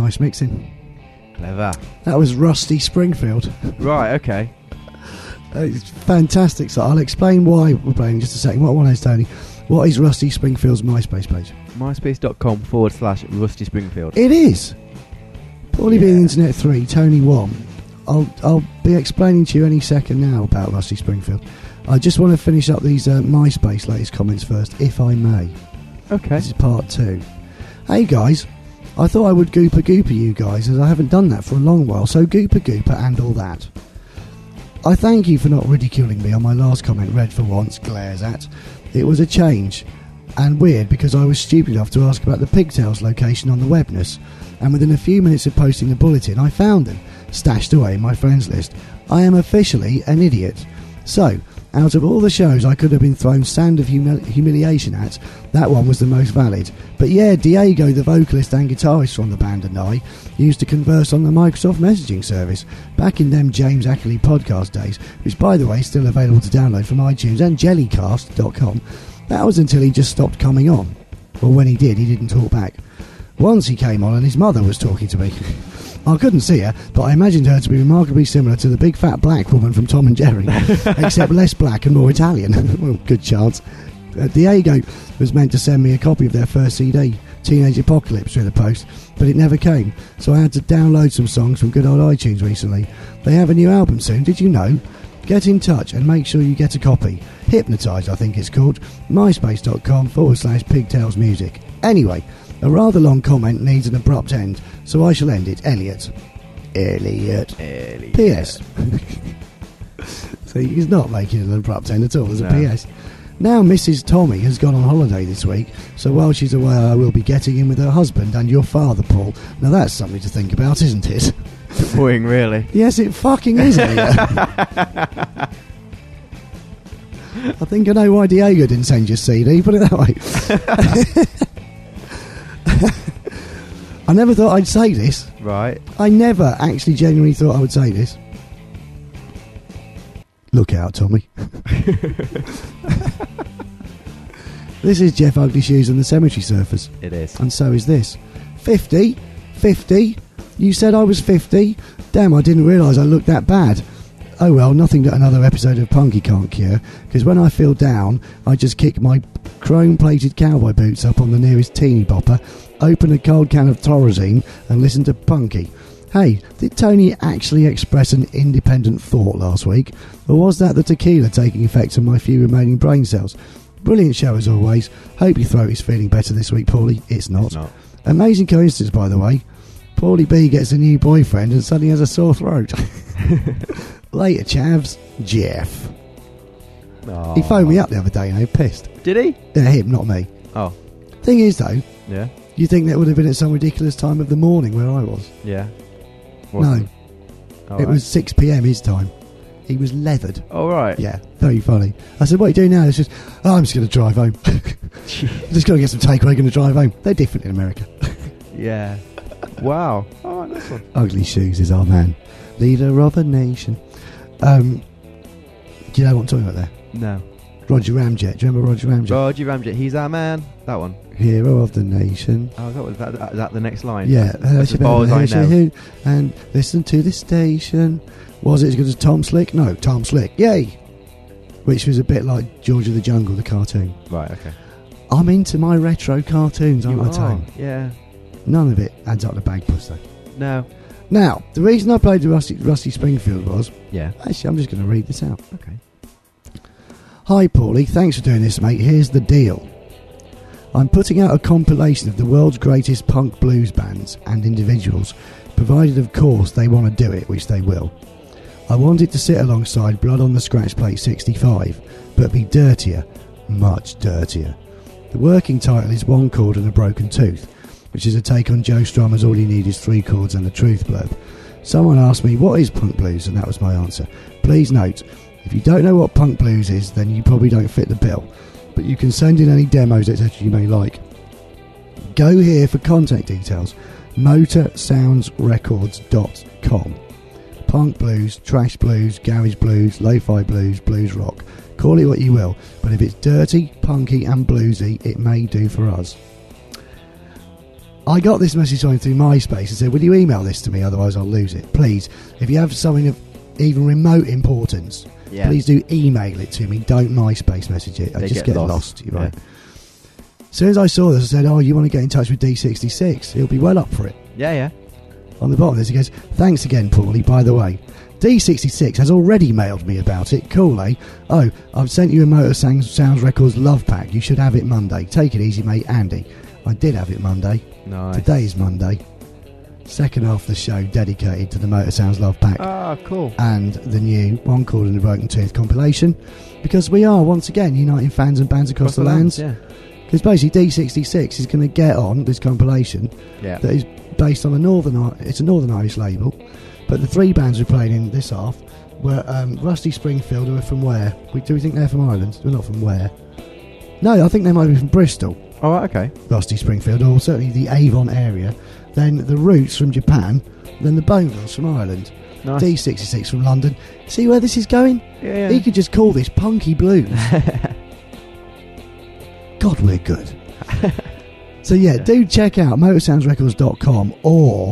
Nice mixing. Clever. That was Rusty Springfield. Right, okay. Uh, it's fantastic. So I'll explain why we're playing in just a second. What one is, Tony? What is Rusty Springfield's MySpace page? MySpace.com forward slash Rusty Springfield. It is. Paulie Yeah. being Internet three, Tony one. I'll I'll be explaining to you any second now about Rusty Springfield. I just want to finish up these uh, MySpace latest comments first, if I may. Okay. This is part two. Hey guys, I thought I would gooper gooper you guys, as I haven't done that for a long while, so gooper gooper and all that. I thank you for not ridiculing me on my last comment, read for once, glares at. It was a change, and weird because I was stupid enough to ask about the Pigtails location on the Webness, and within a few minutes of posting the bulletin I found them, stashed away in my friends list. I am officially an idiot. So, out of all the shows I could have been thrown sand of humil- humiliation at, that one was the most valid. But yeah, Diego, the vocalist and guitarist from the band, and I used to converse on the Microsoft messaging service back in them James Ackley podcast days, which by the way is still available to download from iTunes and jellycast dot com. That was until he just stopped coming on. Well, when he did, he didn't talk back. Once he came on and his mother was talking to me. I couldn't see her, but I imagined her to be remarkably similar to the big fat black woman from Tom and Jerry, except less black and more Italian. Well, good chance. Uh, Diego was meant to send me a copy of their first C D, Teenage Apocalypse, through the post, but it never came, so I had to download some songs from good old iTunes recently. They have a new album soon, did you know? Get in touch and make sure you get a copy. Hypnotised, I think it's called. MySpace.com forward slash Pigtails Music. Anyway, a rather long comment needs an abrupt end, so I shall end it. Elliot. Elliot. Elliot. P S. See, he's not making an abrupt end at all. There's a No. P S. Now Missus Tommy has gone on holiday this week, so while she's away I will be getting in with her husband and your father, Paul. Now that's something to think about, isn't it? Boring, really. Yes, it fucking is, Elliot. I think I know why Diego didn't send you a C D, put it that way. I never thought I'd say this. Right. I never actually genuinely thought I would say this. Look out, Tommy. This is Jeff Ugly Shoes and the Cemetery Surfers. It is. And so is this. fifty? fifty? You said I was fifty? Damn, I didn't realise I looked that bad. Oh well, nothing that another episode of Punky can't cure, because when I feel down, I just kick my chrome-plated cowboy boots up on the nearest teeny bopper, open a cold can of Thorazine, and listen to Punky. Hey, did Tony actually express an independent thought last week, or was that the tequila taking effect on my few remaining brain cells? Brilliant show as always. Hope your throat is feeling better this week, Paulie. It's not. It's not. Amazing coincidence, by the way. Paulie B gets a new boyfriend and suddenly has a sore throat. Later, chavs. Jeff. Aw. He phoned me up the other day, you know, pissed. Did he? Yeah, him, not me. Oh, Thing is, though, yeah. you think that would have been at some ridiculous time of the morning where I was? Yeah. No, Wasn't. Oh, it right. was six p.m. his time. He was leathered. Oh, right. Yeah, very funny. I said, what are you doing now? He says, oh, I'm just going to drive home. Just going to get some takeaway, going to drive home. They're different in America. Yeah. Wow. Oh, nice one. Ugly Shoes is our man. Leader of a nation. Um, do you know what I'm talking about there? No. Roger Ramjet. Do you remember Roger Ramjet? Roger Ramjet. He's our man. That one. Hero of the nation. Oh, that was that. Is that the next line? Yeah. That's as far as I know. Who, and listen to this station. Was it as good as Tom Slick? No, Tom Slick. Yay! Which was a bit like George of the Jungle, the cartoon. Right. Okay. I'm into my retro cartoons, aren't You I, are. Tone? Yeah. None of it adds up to Bagpuss, though. No. Now, the reason I played the Rusty, Rusty Springfield was... Yeah. Actually, I'm just going to read this out. Okay. Hi, Paulie. Thanks for doing this, mate. Here's the deal. I'm putting out a compilation of the world's greatest punk blues bands and individuals, provided, of course, they want to do it, which they will. I want it to sit alongside Blood on the Scratch Plate sixty-five, but be dirtier, much dirtier. The working title is One Chord and a Broken Tooth, which is a take on Joe Strummer's All You Need Is Three Chords and the Truth blurb. Someone asked me, what is punk blues? And that was my answer. Please note, if you don't know what punk blues is, then you probably don't fit the bill. But you can send in any demos, et cetera you may like. Go here for contact details. motor sounds records dot com. Punk blues, trash blues, garage blues, lo-fi blues, blues rock. Call it what you will, but if it's dirty, punky and bluesy, it may do for us. I got this message on through MySpace and said, will you email this to me, otherwise I'll lose it. Please, if you have something of even remote importance, Yeah. please do email it to me. Don't MySpace message it. I They just get get lost. lost. You're right. Yeah. As soon as I saw this, I said, oh, you want to get in touch with D sixty-six? He'll be well up for it. Yeah, yeah. On the bottom of this, he goes, thanks again, Paulie, by the way. D sixty-six has already mailed me about it. Cool, eh? Oh, I've sent you a Motor Sounds, Sounds Records love pack. You should have it Monday. Take it easy, mate, Andy. I did have it Monday. Nice. Today is Monday. Second half of the show dedicated to the Motor Sounds love pack. Ah, cool. And the new One Chord and the Broken Tooth compilation, because we are once again uniting fans and bands across, the lands. Yeah. Because basically D sixty-six is going to get on this compilation Yeah. that is based on a Northern Ir- it's a Northern Irish label, but the three bands we're playing in this half were um, Rusty Springfield, who are from where? We, do we think they're from Ireland? They're not from where? No, I think they might be from Bristol. All right, okay. Rusty Springfield, or certainly the Avon area. Then the Roots from Japan. Then the Bonevilles from Ireland. Nice. D sixty-six from London. See where this is going? Yeah, yeah. He could just call this Punky Blues. God, we're good. So yeah, Yeah. do check out motor sounds records dot com, or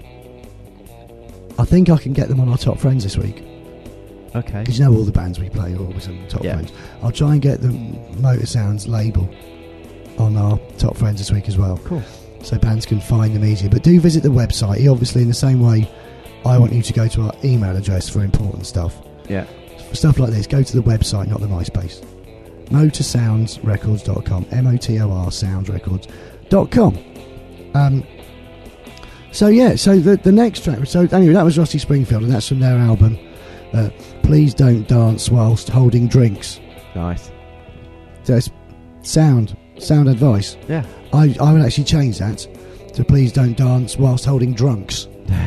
I think I can get them on our Top Friends this week, Okay. because you know all the bands we play are always on Top Yeah. Friends. I'll try and get the Motor Sounds label on our Top Friends this week as well, Cool. so bands can find them easier. But do visit the website. He obviously, in the same way, I want you to go to our email address for important stuff. Yeah. For stuff like this, go to the website, not the MySpace. motor sounds records dot com. M O T O R sounds records dot com. Um, so, yeah, so the, the next track... So, anyway, that was Rusty Springfield, and that's from their album, uh, Please Don't Dance Whilst Holding Drinks. Nice. So, it's sound, sound advice. Yeah. I, I would actually change that to Please Don't Dance Whilst Holding Drunks.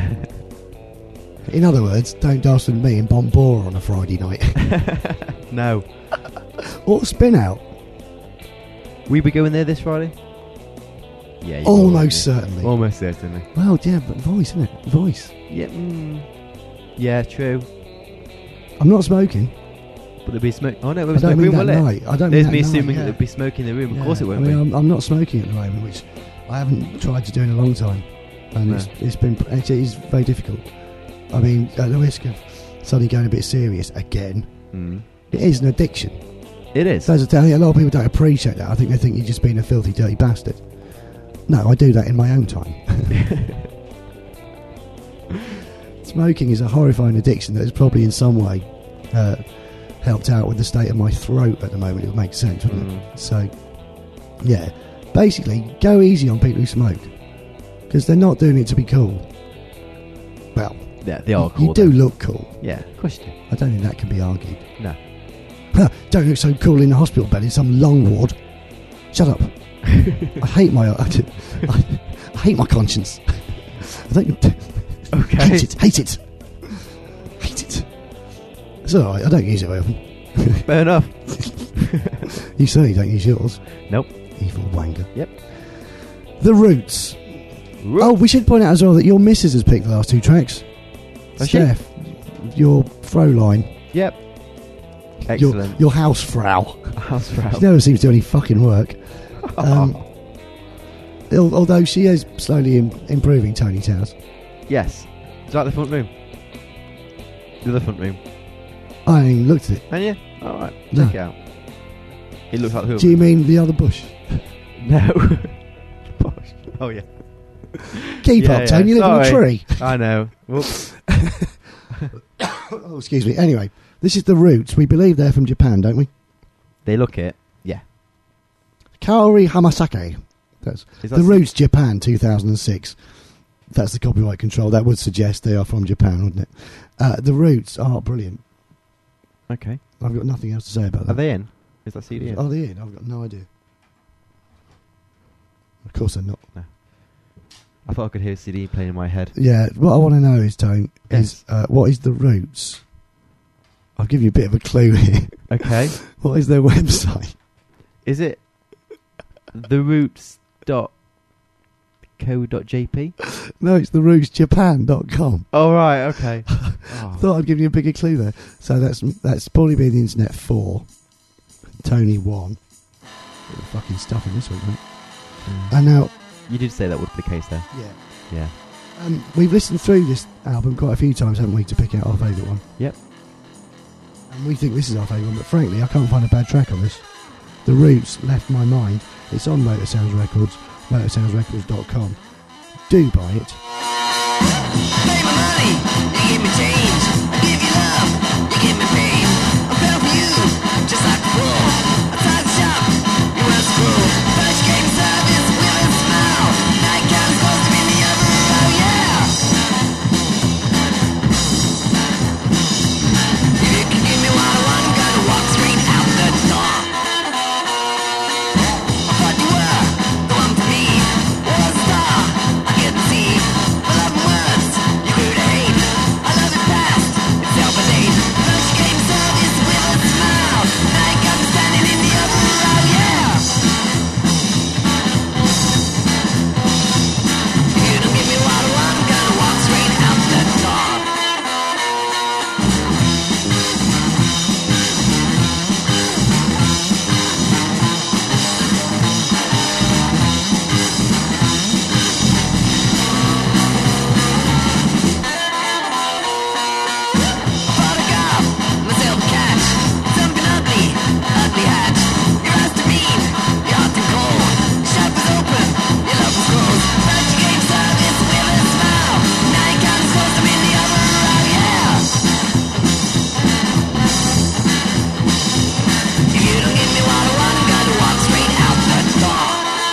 In other words, don't dance with me in Bombora on a Friday night. No. Or Spin Out. We be going there this Friday? Yeah. you will, Almost won't you? certainly. Almost certainly. Well, yeah, but voice, isn't it? Voice. Yeah. Mm, yeah. True. I'm not smoking. But there'll be smoke. Oh no, I there's don't no mean room, that will it? night. I don't There's mean me that assuming night, that yeah. there'll be smoke in the room. Yeah. Of course it won't I mean, be. I'm, I'm not smoking at the moment, which I haven't tried to do in a long time, and No. it's, it's been it is very difficult. I mean, at the risk of suddenly going a bit serious again, Mm. it is an addiction. It is. So as I tell you, a lot of people don't appreciate that. I think they think you're just being a filthy, dirty bastard. No, I do that in my own time. Smoking is a horrifying addiction that has probably in some way uh, helped out with the state of my throat at the moment. It would make sense, wouldn't Mm. it? So, yeah. Basically, go easy on people who smoke, because they're not doing it to be cool. Well, Yeah, they are you, cool. you do though. look cool. Yeah, of course you do. I don't think that can be argued. No. Huh, don't look so cool in the hospital bed in some long ward. Shut up. I hate my I, do- I, I hate my conscience. I don't Okay. hate it. Hate it. Hate it. It's all right. I don't use it very often. Fair enough. You certainly don't use yours. Nope. Evil wanker. Yep. The Roots. Oh, we should point out as well that your missus has picked the last two tracks. Has she? Steph, your Fräulein, Yep. your, Excellent. your Hausfrau. Hausfrau. She never seems to do any fucking work. Um, al- although she is slowly im- improving Tony Towers. Yes. Is that the front room? The other front room. I haven't even looked at it. And yeah. All right. No. Check it out. It looks like the Do you mean the other bush? No. Bosh. Oh yeah. Keep Yeah, up, yeah, Tony. You live in a sorry. tree. I know. Whoops. Oh, excuse me. Anyway, this is the Roots. We believe they're from Japan, don't we? They look it. Yeah. Kaori Hamasake. That's Is that the Roots, Japan, two thousand six. That's the copyright control. That would suggest they are from Japan, wouldn't it? Uh, the Roots are brilliant. Okay. I've got nothing else to say about Are that. they in? Is that C D in? Are they in? I've got no idea. Of course they're not. I thought I could hear a C D playing in my head. Yeah, what I want to know is, Tone, Yes. is uh, what is the Roots? I'll give you a bit of a clue here. Okay. What is their website? Is it the roots dot co dot jp? No, it's the roots japan dot com. Oh right, okay. I Oh. thought I'd give you a bigger clue there. So that's that's Paulie B the Internet four, Tony one. Bit of fucking stuff in this week, mate. Mm. And now You did say that would be the case there. Yeah. Yeah. Um, we've listened through this album quite a few times, haven't we, to pick out our favourite one? Yep. And we think this is our favourite one, but frankly, I can't find a bad track on this. The Roots, Left My Mind. It's on Motor Sounds Records, motor sounds records dot com. Do buy it. Pay my money, you give me change. I give you love, you give me pain. I fell for you, just like a fool. I tried to shop, you were a screw. First you gave me service with a smile. Now you can't supposed to be in the other row, yeah. If you can give me what I want, I'm gonna walk straight out the door. I thought you were the one for me. Was a star, I couldn't see. My love and words, you grew to hate. I love it past, it's self-innate. First you gave me service with a smile. Now you got me standing in the other row, yeah. If you don't give me what I want, I'm gonna walk straight out the door. Photograph, myself catch something ugly, ugly hatch. Your eyes to mean, your heart too cold. Shop is open, your love is cold. First you gave service with a smile. Now you got as close to me in the other row, yeah. If you don't give me what I want, I'm gonna walk straight out the door.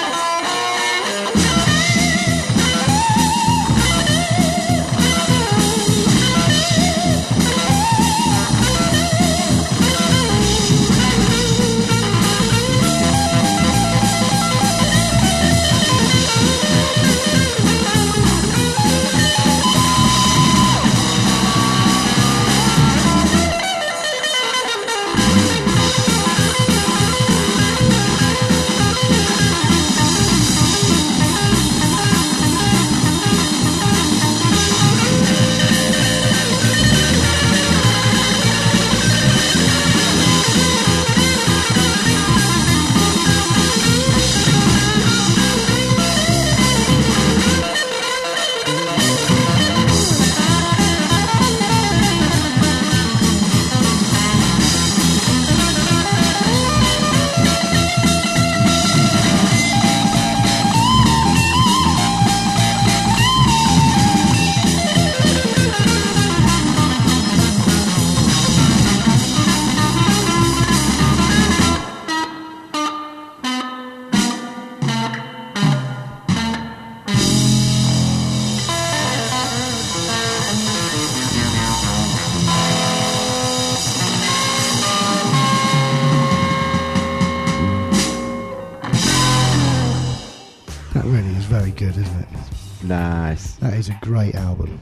That really is very good, isn't it? Nice. That is a great album.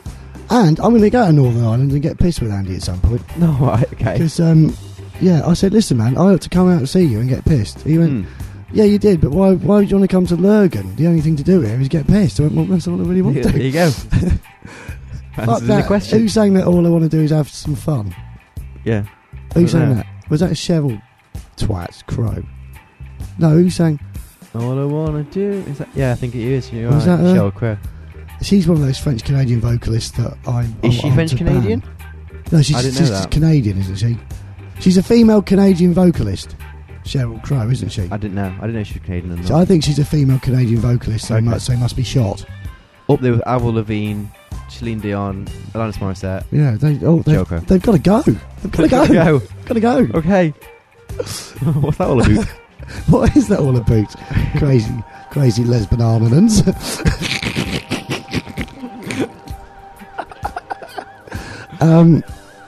And I'm going to go to Northern Ireland and get pissed with Andy at some point. No, right, okay. Because, um, yeah, I said, listen, man, I ought to come out and see you and get pissed. He went, Mm. yeah, you did, but why Why would you want to come to Lurgan? The only thing to do here is get pissed. I went, well, that's what I really want to There do. you go. Fuck Answers the that. question. Who's saying that all I want to do is have some fun? Yeah. Who's I don't saying know. that? Was that a Cheryl Twat Crow? No, who's saying... All I wanna do is that. Yeah, I think it is. You're Was right. that her? Sheryl Crow. She's one of those French-Canadian vocalists that I'm... Is I'm- she I'm French to Canadian? ban. No, she's, I didn't know she's that. Canadian, isn't she? She's a female Canadian vocalist. Cheryl Crow, isn't she? I didn't know. I didn't know she was Canadian or not. So I think she's a female Canadian vocalist, so, Okay. must, so must be shot. Up there with Avril Lavigne, Celine Dion, Alanis Morissette. Yeah, they, oh, they've, Joker. they've got to go. They've got to go. Go. Got to go. Okay. What's that all about? What is that all about? Crazy, crazy lesbian armaments. um,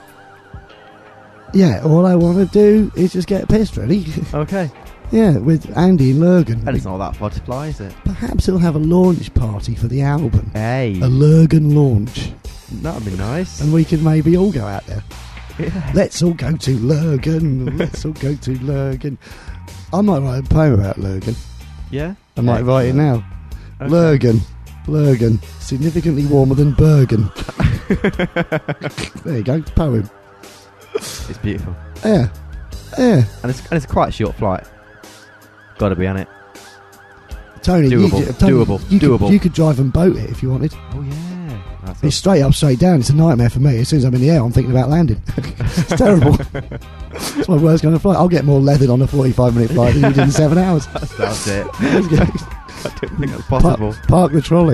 yeah, all I want to do is just get pissed, really. Okay. Yeah, with Andy and Lurgan. And it's not that far to fly, is it? Perhaps he'll have a launch party for the album. Hey. A Lurgan launch. That'd be nice. And we could maybe all go out there. Yeah. Let's all go to Lurgan. Let's all go to Lurgan. I might write a poem about Lurgan. Yeah? I might write it now. Okay. Lurgan. Lurgan. Significantly warmer than Bergen. There you go. Poem. It's beautiful. Yeah. Yeah. And it's, and it's quite a short flight. Gotta be on it. Tony, Doable, you, Tony, doable, you doable. Could, you could drive and boat it if you wanted. Oh yeah. That's It's straight up, straight down. It's a nightmare for me. As soon as I'm in the air, I'm thinking about landing. It's terrible. It's my worst kind of flight. I'll get more leathered on a forty-five minute flight than you did in seven hours. That's, that's it. I don't think that's possible. Park, park the trolley.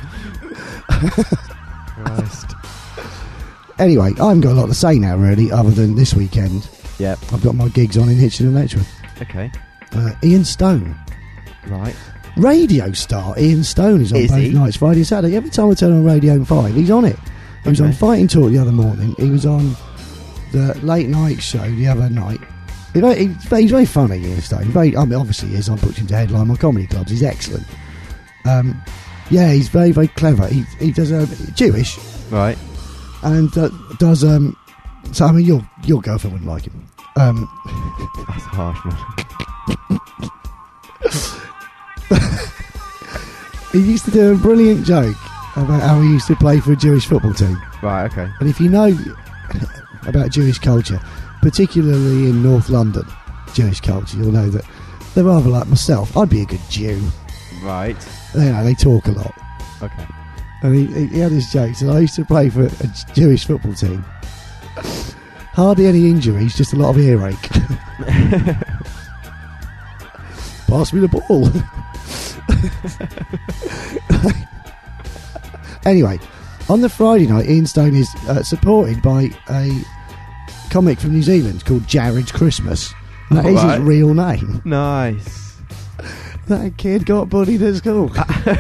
Christ. Anyway, I haven't got a lot to say now, really, other than this weekend. Yep. I've got my gigs on in Hitchin and Letchworth. Okay. Uh, Ian Stone. Right. Radio star Ian Stone is on Is both he? nights, Friday and Saturday. Every time I turn on Radio five, he's on it. He was Okay. on Fighting Talk the other morning. He was on the late night show the other night. He, he, he's very funny, Ian Stone. Very, I mean, obviously he is. I booked him to headline my comedy clubs. He's excellent. Um, yeah, he's very, very clever. He, he does a Jewish Right. and uh, does um. So I mean, your your girlfriend wouldn't like him. Um, That's harsh, man. he used to do a brilliant joke about how he used to play for a Jewish football team. Right. Okay. And if you know about Jewish culture, particularly in North London, Jewish culture, you'll know that they're rather like myself. I'd be a good Jew. Right. You know, they talk a lot. Okay. And he, he, he had his jokes, and I used to play for a Jewish football team. Hardly any injuries, just a lot of earache. Pass me the ball. Anyway, on the Friday night, Ian Stone is uh, supported by a comic from New Zealand called Jared Christmas. That is Alright. his real name. Nice. That kid got bullied at school.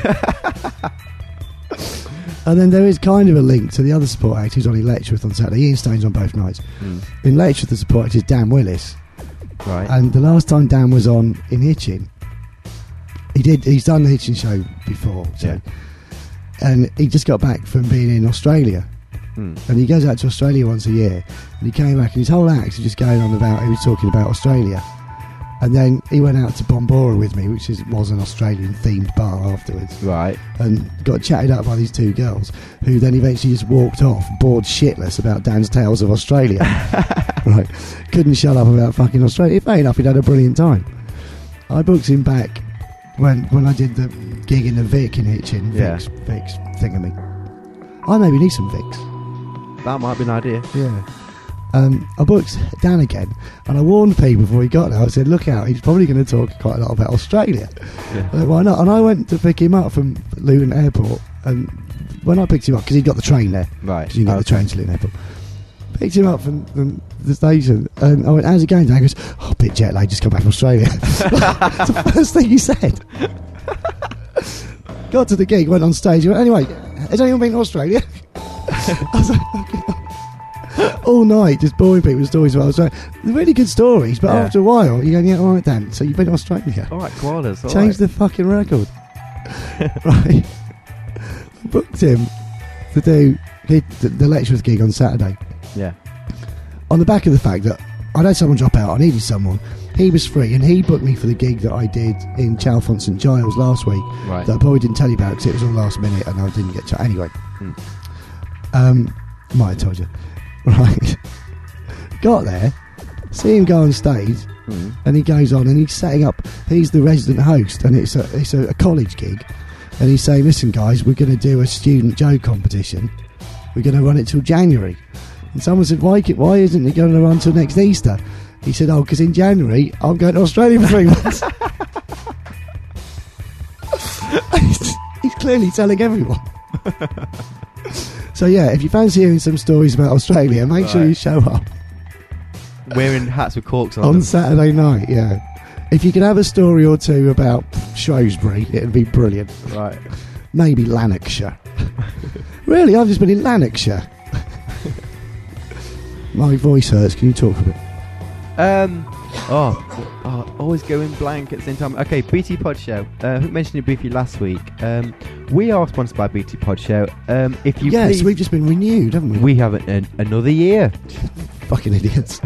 And then there is kind of a link to the other support act who's on in Letchworth on Saturday. Ian Stone's on both nights. Mm. In Letchworth, the support act is Dan Willis. Right. And the last time Dan was on in Hitchin, he did. He's done the Hitchin show before. So, Yeah. and he just got back from being in Australia. Mm. And he goes out to Australia once a year. And he came back and his whole act was just going on about, he was talking about Australia. And then he went out to Bombora with me, which is, was an Australian themed bar afterwards. Right. And got chatted up by these two girls, who then eventually just walked off, bored shitless about Dan's Tales of Australia. Right. Couldn't shut up about fucking Australia. Fair enough, he'd had a brilliant time. I booked him back when when I did the gig in the Vic in Hitchin. Yeah. Vic's, Vic's thingamy. I maybe need some Vicks. That might be an idea. Yeah. Um, I booked Dan again, and I warned people before he got there. I said, look out, he's probably going to talk quite a lot about Australia. Yeah. Like, why not? And I went to pick him up from Luton Airport, and when I picked him up, because he got the train there, Right. because you can get the Okay. train to Luton Airport, picked him up from, from the station, and I went, how's it going? Dan goes, oh, a bit jet lag, just come back from Australia. That's the first thing he said. Got to the gig, went on stage, he went, anyway, has anyone been to Australia? I was like, okay. All night, just boring people with stories about Australia. They're really good stories, but Yeah. after a while, you go, yeah, all right, Dan, so you've been to Australia. All right, koalas. all Change right. the fucking record. Right. Booked him to do the, the, the Letchworth gig on Saturday. Yeah. On the back of the fact that I'd had someone drop out, I needed someone. He was free, and he booked me for the gig that I did in Chalfont St Giles last week. Right. That I probably didn't tell you about because it was all last minute and I didn't get to. Anyway. Hmm. Um, might have told you. Right. Got there, see him go on stage, Mm. and he goes on and he's setting up. He's the resident host, and it's a it's a, a college gig, and he's saying, "Listen, guys, we're going to do a student joke competition. We're going to run it till January." And someone said, "Why? Why isn't it going to run till next Easter?" He said, "Oh, because in January I'm going to Australia for three months." he's, he's clearly telling everyone. So yeah, if you fancy hearing some stories about Australia, make sure Right. you show up Wearing hats with corks on, on them. Saturday night. Yeah, if you could have a story or two about Shrewsbury, it'd be brilliant. Right. Maybe Lanarkshire. Really, I've just been in Lanarkshire. My voice hurts. Can you talk a bit? Um. Oh, oh, always going blank at the same time. Okay, B T Pod Show. Uh, I mentioned it briefly last week. Um, we are sponsored by B T Pod Show. Um, if you Yes, please, we've just been renewed, haven't we? we have an, an, another year. Fucking idiots.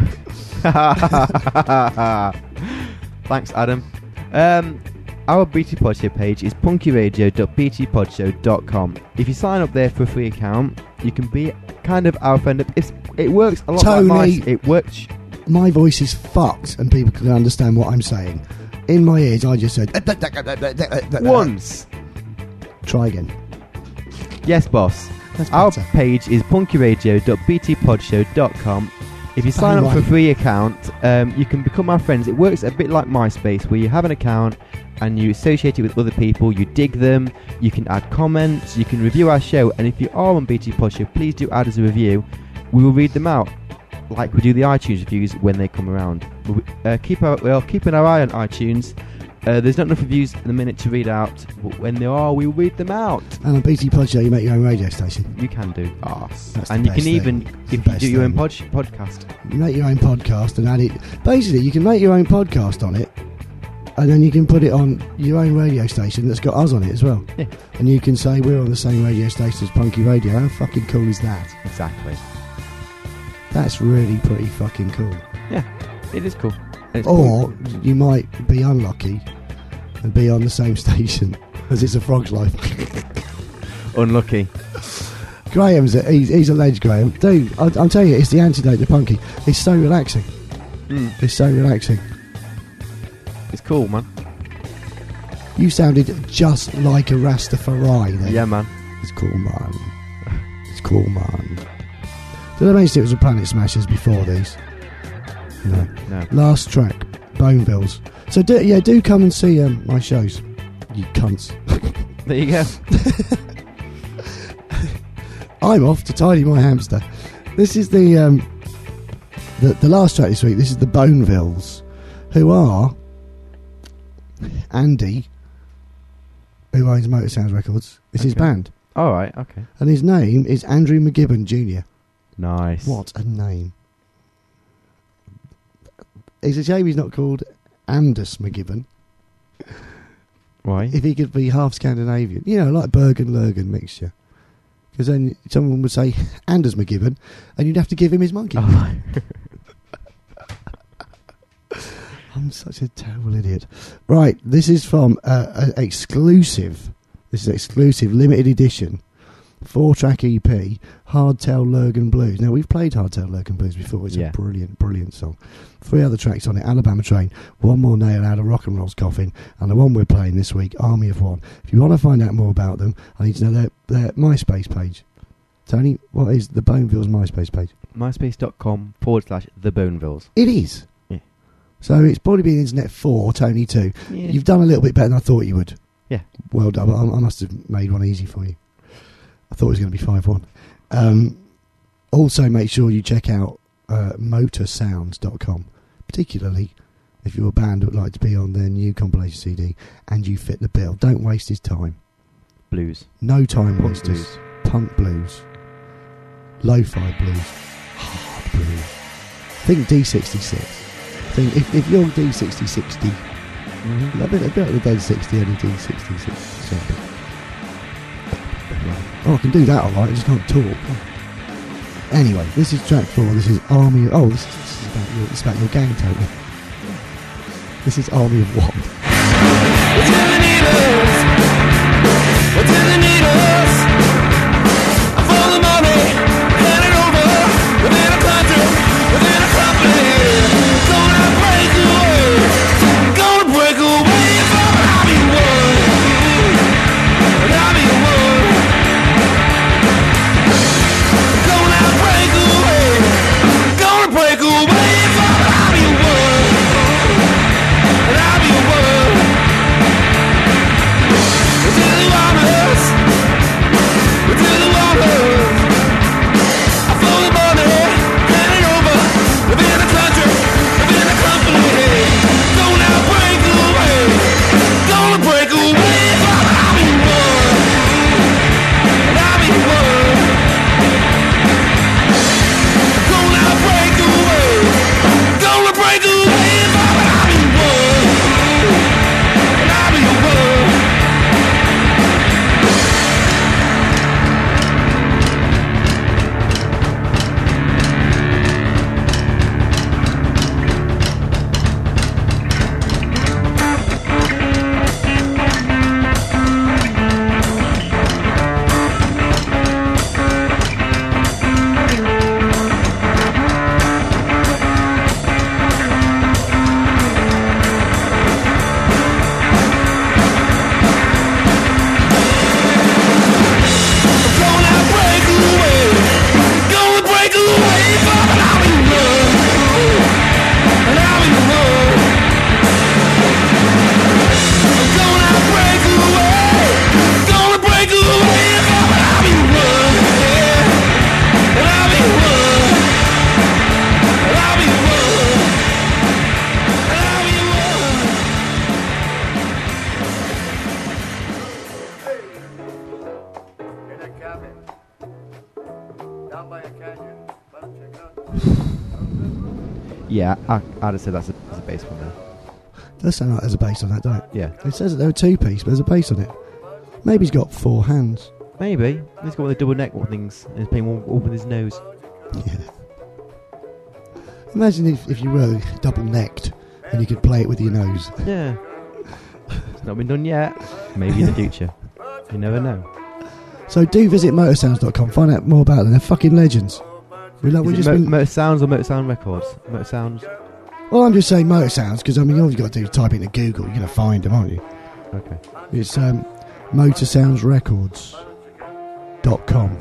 Thanks, Adam. Um, our B T Pod Show page is punky radio dot b t pod show dot com. If you sign up there for a free account, you can be kind of our friend. It's, it works a lot Tony. like mice. It works. My voice is fucked, and people can understand what I'm saying. in my ears, I just said Once. Try again. Yes, boss. That's Our better. page is punky radio dot b t pod show dot com. If you sign Bang up for a right. free account, um, you can become our friends. It works a bit like MySpace, where you have an account and you associate it with other people, you dig them, you can add comments, you can review our show, and if you are on B T Pod Show, please do add us a review. We will read them out, like we do the iTunes reviews when they come around. We'll, uh, keep our, well, keeping our eye on iTunes. Uh, there's not enough reviews in the minute to read out, but when there are, we'll read them out. And on B T Pod Show, you make your own radio station. You can do. That's the And you best can even, thing. It's if the you best do your own thing. pod- podcast, You make your own podcast and add it. Basically, you can make your own podcast on it, and then you can put it on your own radio station that's got us on it as well. Yeah. And you can say we're on the same radio station as Punky Radio. How fucking cool is that? exactly. That's really pretty fucking cool. Yeah, it is cool. And it's Or cool. you might be unlucky and be on the same station as It's a Frog's Life. Unlucky. Graham's a, he's, he's a ledge, Graham. Dude, I, I'm telling you, it's the antidote to Punky. It's so relaxing. Mm, It's so relaxing. it's cool, man. You sounded just like a Rastafari then. Yeah, man. It's cool, man. It's cool, man. Did I mention it was a Planet Smashers before these? No. No. Last track, Bonevilles. So do, yeah, do come and see um, my shows, you cunts. There you go. I'm off to tidy my hamster. This is the um, the the last track this week. This is the Bonevilles, who are Andy, who owns Motor Sounds Records. It's his Okay. band, All right. Okay. and his name is Andrew McGibbon Junior Nice. What a name! It's a shame he's not called Anders McGibbon. Why? If he could be half Scandinavian, you know, like Bergen Lurgen mixture. Because then someone would say Anders McGibbon, and you'd have to give him his monkey. Oh, I'm such a terrible idiot. Right, this is from uh, an exclusive. This is exclusive limited edition four-track E P, Hardtail Lurgan Blues. Now we've played Hardtail Lurgan Blues before. It's Yeah. a brilliant, brilliant song. Three other tracks on it: Alabama Train, One More Nail Out of Rock and Roll's Coffin, and the one we're playing this week, Army of One. If you want to find out more about them, I need to know their, their MySpace page. Tony, what is the Bonevilles MySpace page? MySpace.com forward slash the Bonevilles. It is. Yeah. So it's probably been Internet four, Tony two. Yeah. You've done a little bit better than I thought you would. Yeah. Well done. I, I must have made one easy for you. I thought it was going to be five one. Um, also, make sure you check out uh, motor sounds dot com, particularly if you're a band that would like to be on their new compilation C D and you fit the bill. Don't waste his time. Blues. No time Punk wasters. blues. Punk blues. Lo-fi blues. Hard blues. Think D sixty-six. Think if, if you're D sixty sixty, Mm-hmm. a bit, a bit like the Dead sixty and the D sixty-six. Something. Oh, I can do that alright, I just can't talk. Anyway, this is track four. This is Army of... Oh, this, this is about your, it's about your gang total. This is Army of One. What do they need us? What do they need us? For the money, hand it over within a country, within a company. Gonna break away, gonna break away from Army One, Army One. Gonna break away, gonna break away from Army One, Army One. Yeah, I, I'd have said that's a, that's a bass one there. Does sound like there's a bass on that, don't it? Yeah. It says that they're a two-piece, but there's a bass on it. Maybe he's got four hands. Maybe. He's got one of the double neck things and he's playing one, one with his nose. Yeah. Imagine if, if you were double-necked and you could play it with your nose. Yeah. It's not been done yet. Maybe in the future. You never know. So do visit motorsounds dot com, find out more about them. They're fucking legends. We love, we Is just it Mo- been, Motor Sounds or Motor Sound Records? Motor Sounds. well, I'm just saying Motor Sounds because I mean all you've got to do is type into Google. You're going to find them, aren't you? Okay. It's um, motor sounds records dot com.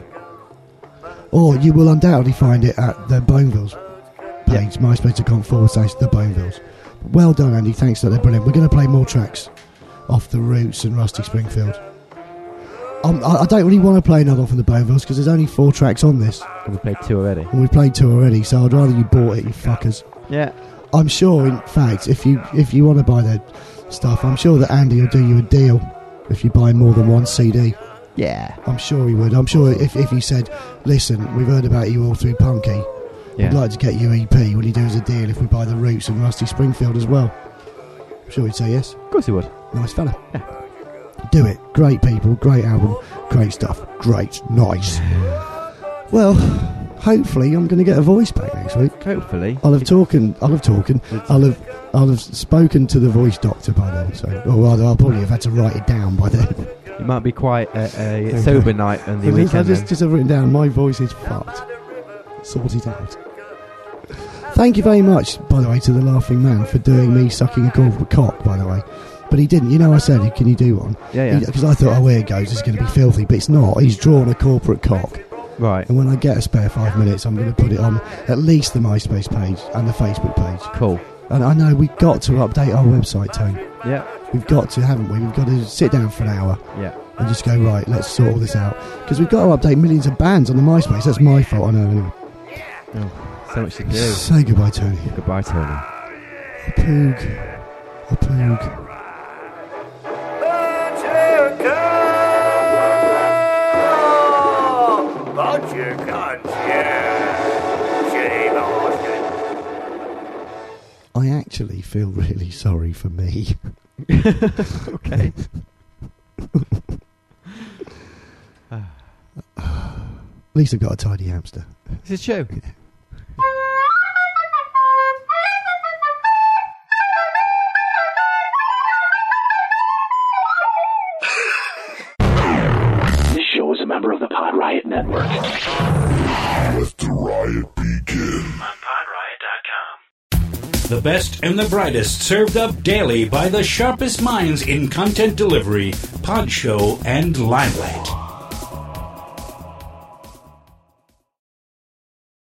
Or you will undoubtedly find it at the Bonevilles page, myspace dot com forward slash the Bonevilles. Well done, Andy. Thanks for that. They're brilliant. We're going to play more tracks off the Roots and Rusty Springfield. Um, I, I don't really want to play another one from the Bonevilles because there's only four tracks on this. We played two already. And we've played two already, so I'd rather you bought it, you fuckers. Yeah. I'm sure, in fact, if you if you want to buy their stuff, I'm sure that Andy will do you a deal if you buy more than one C D. Yeah. I'm sure he would. I'm sure if, if you said, listen, we've heard about you all through Punky, Yeah. we'd like to get you E P, will you do us a deal if we buy the Roots and Rusty Springfield as well? I'm sure he'd say yes. Of course he would. Nice fella. Do it. Great people, great album, great stuff. Great. Nice. Well, hopefully I'm going to get a voice back next week. Hopefully. I'll have talking. I'll have talking. I'll have. I'll have spoken to the voice doctor by then. So, or rather, I'll probably have had to write it down by then. It might be quite a, a sober night on the I just, weekend. I just, then. just have written down. My voice is fucked. Sort it out. Thank you very much, by the way, to the Laughing Man for doing me sucking a corporate cock. By the way, but he didn't. You know, I said, "Can you do one?" Yeah, yeah. Because I thought, "Oh, here it goes. It's going to be filthy," but it's not. He's drawn a corporate cock. Right. And when I get a spare five minutes, I'm going to put it on at least the MySpace page and the Facebook page. Cool. And I know we've got to update our website, Tone. Yeah. We've got to, haven't we? We've got to sit down for an hour Yeah. and just go, right, let's sort all this out. Because we've got to update millions of bands on the MySpace. That's my fault, I know. Anyway. Oh, so much to do. Say goodbye, Tony. Goodbye, Tony. A poog. A poog. I actually feel really sorry for me. Okay. At least I've got a tidy hamster. This is true. This show is a member of the Pod Riot Network. Let the riot begin. On pod riot dot com. The best and the brightest served up daily by the sharpest minds in content delivery, pod show, and limelight.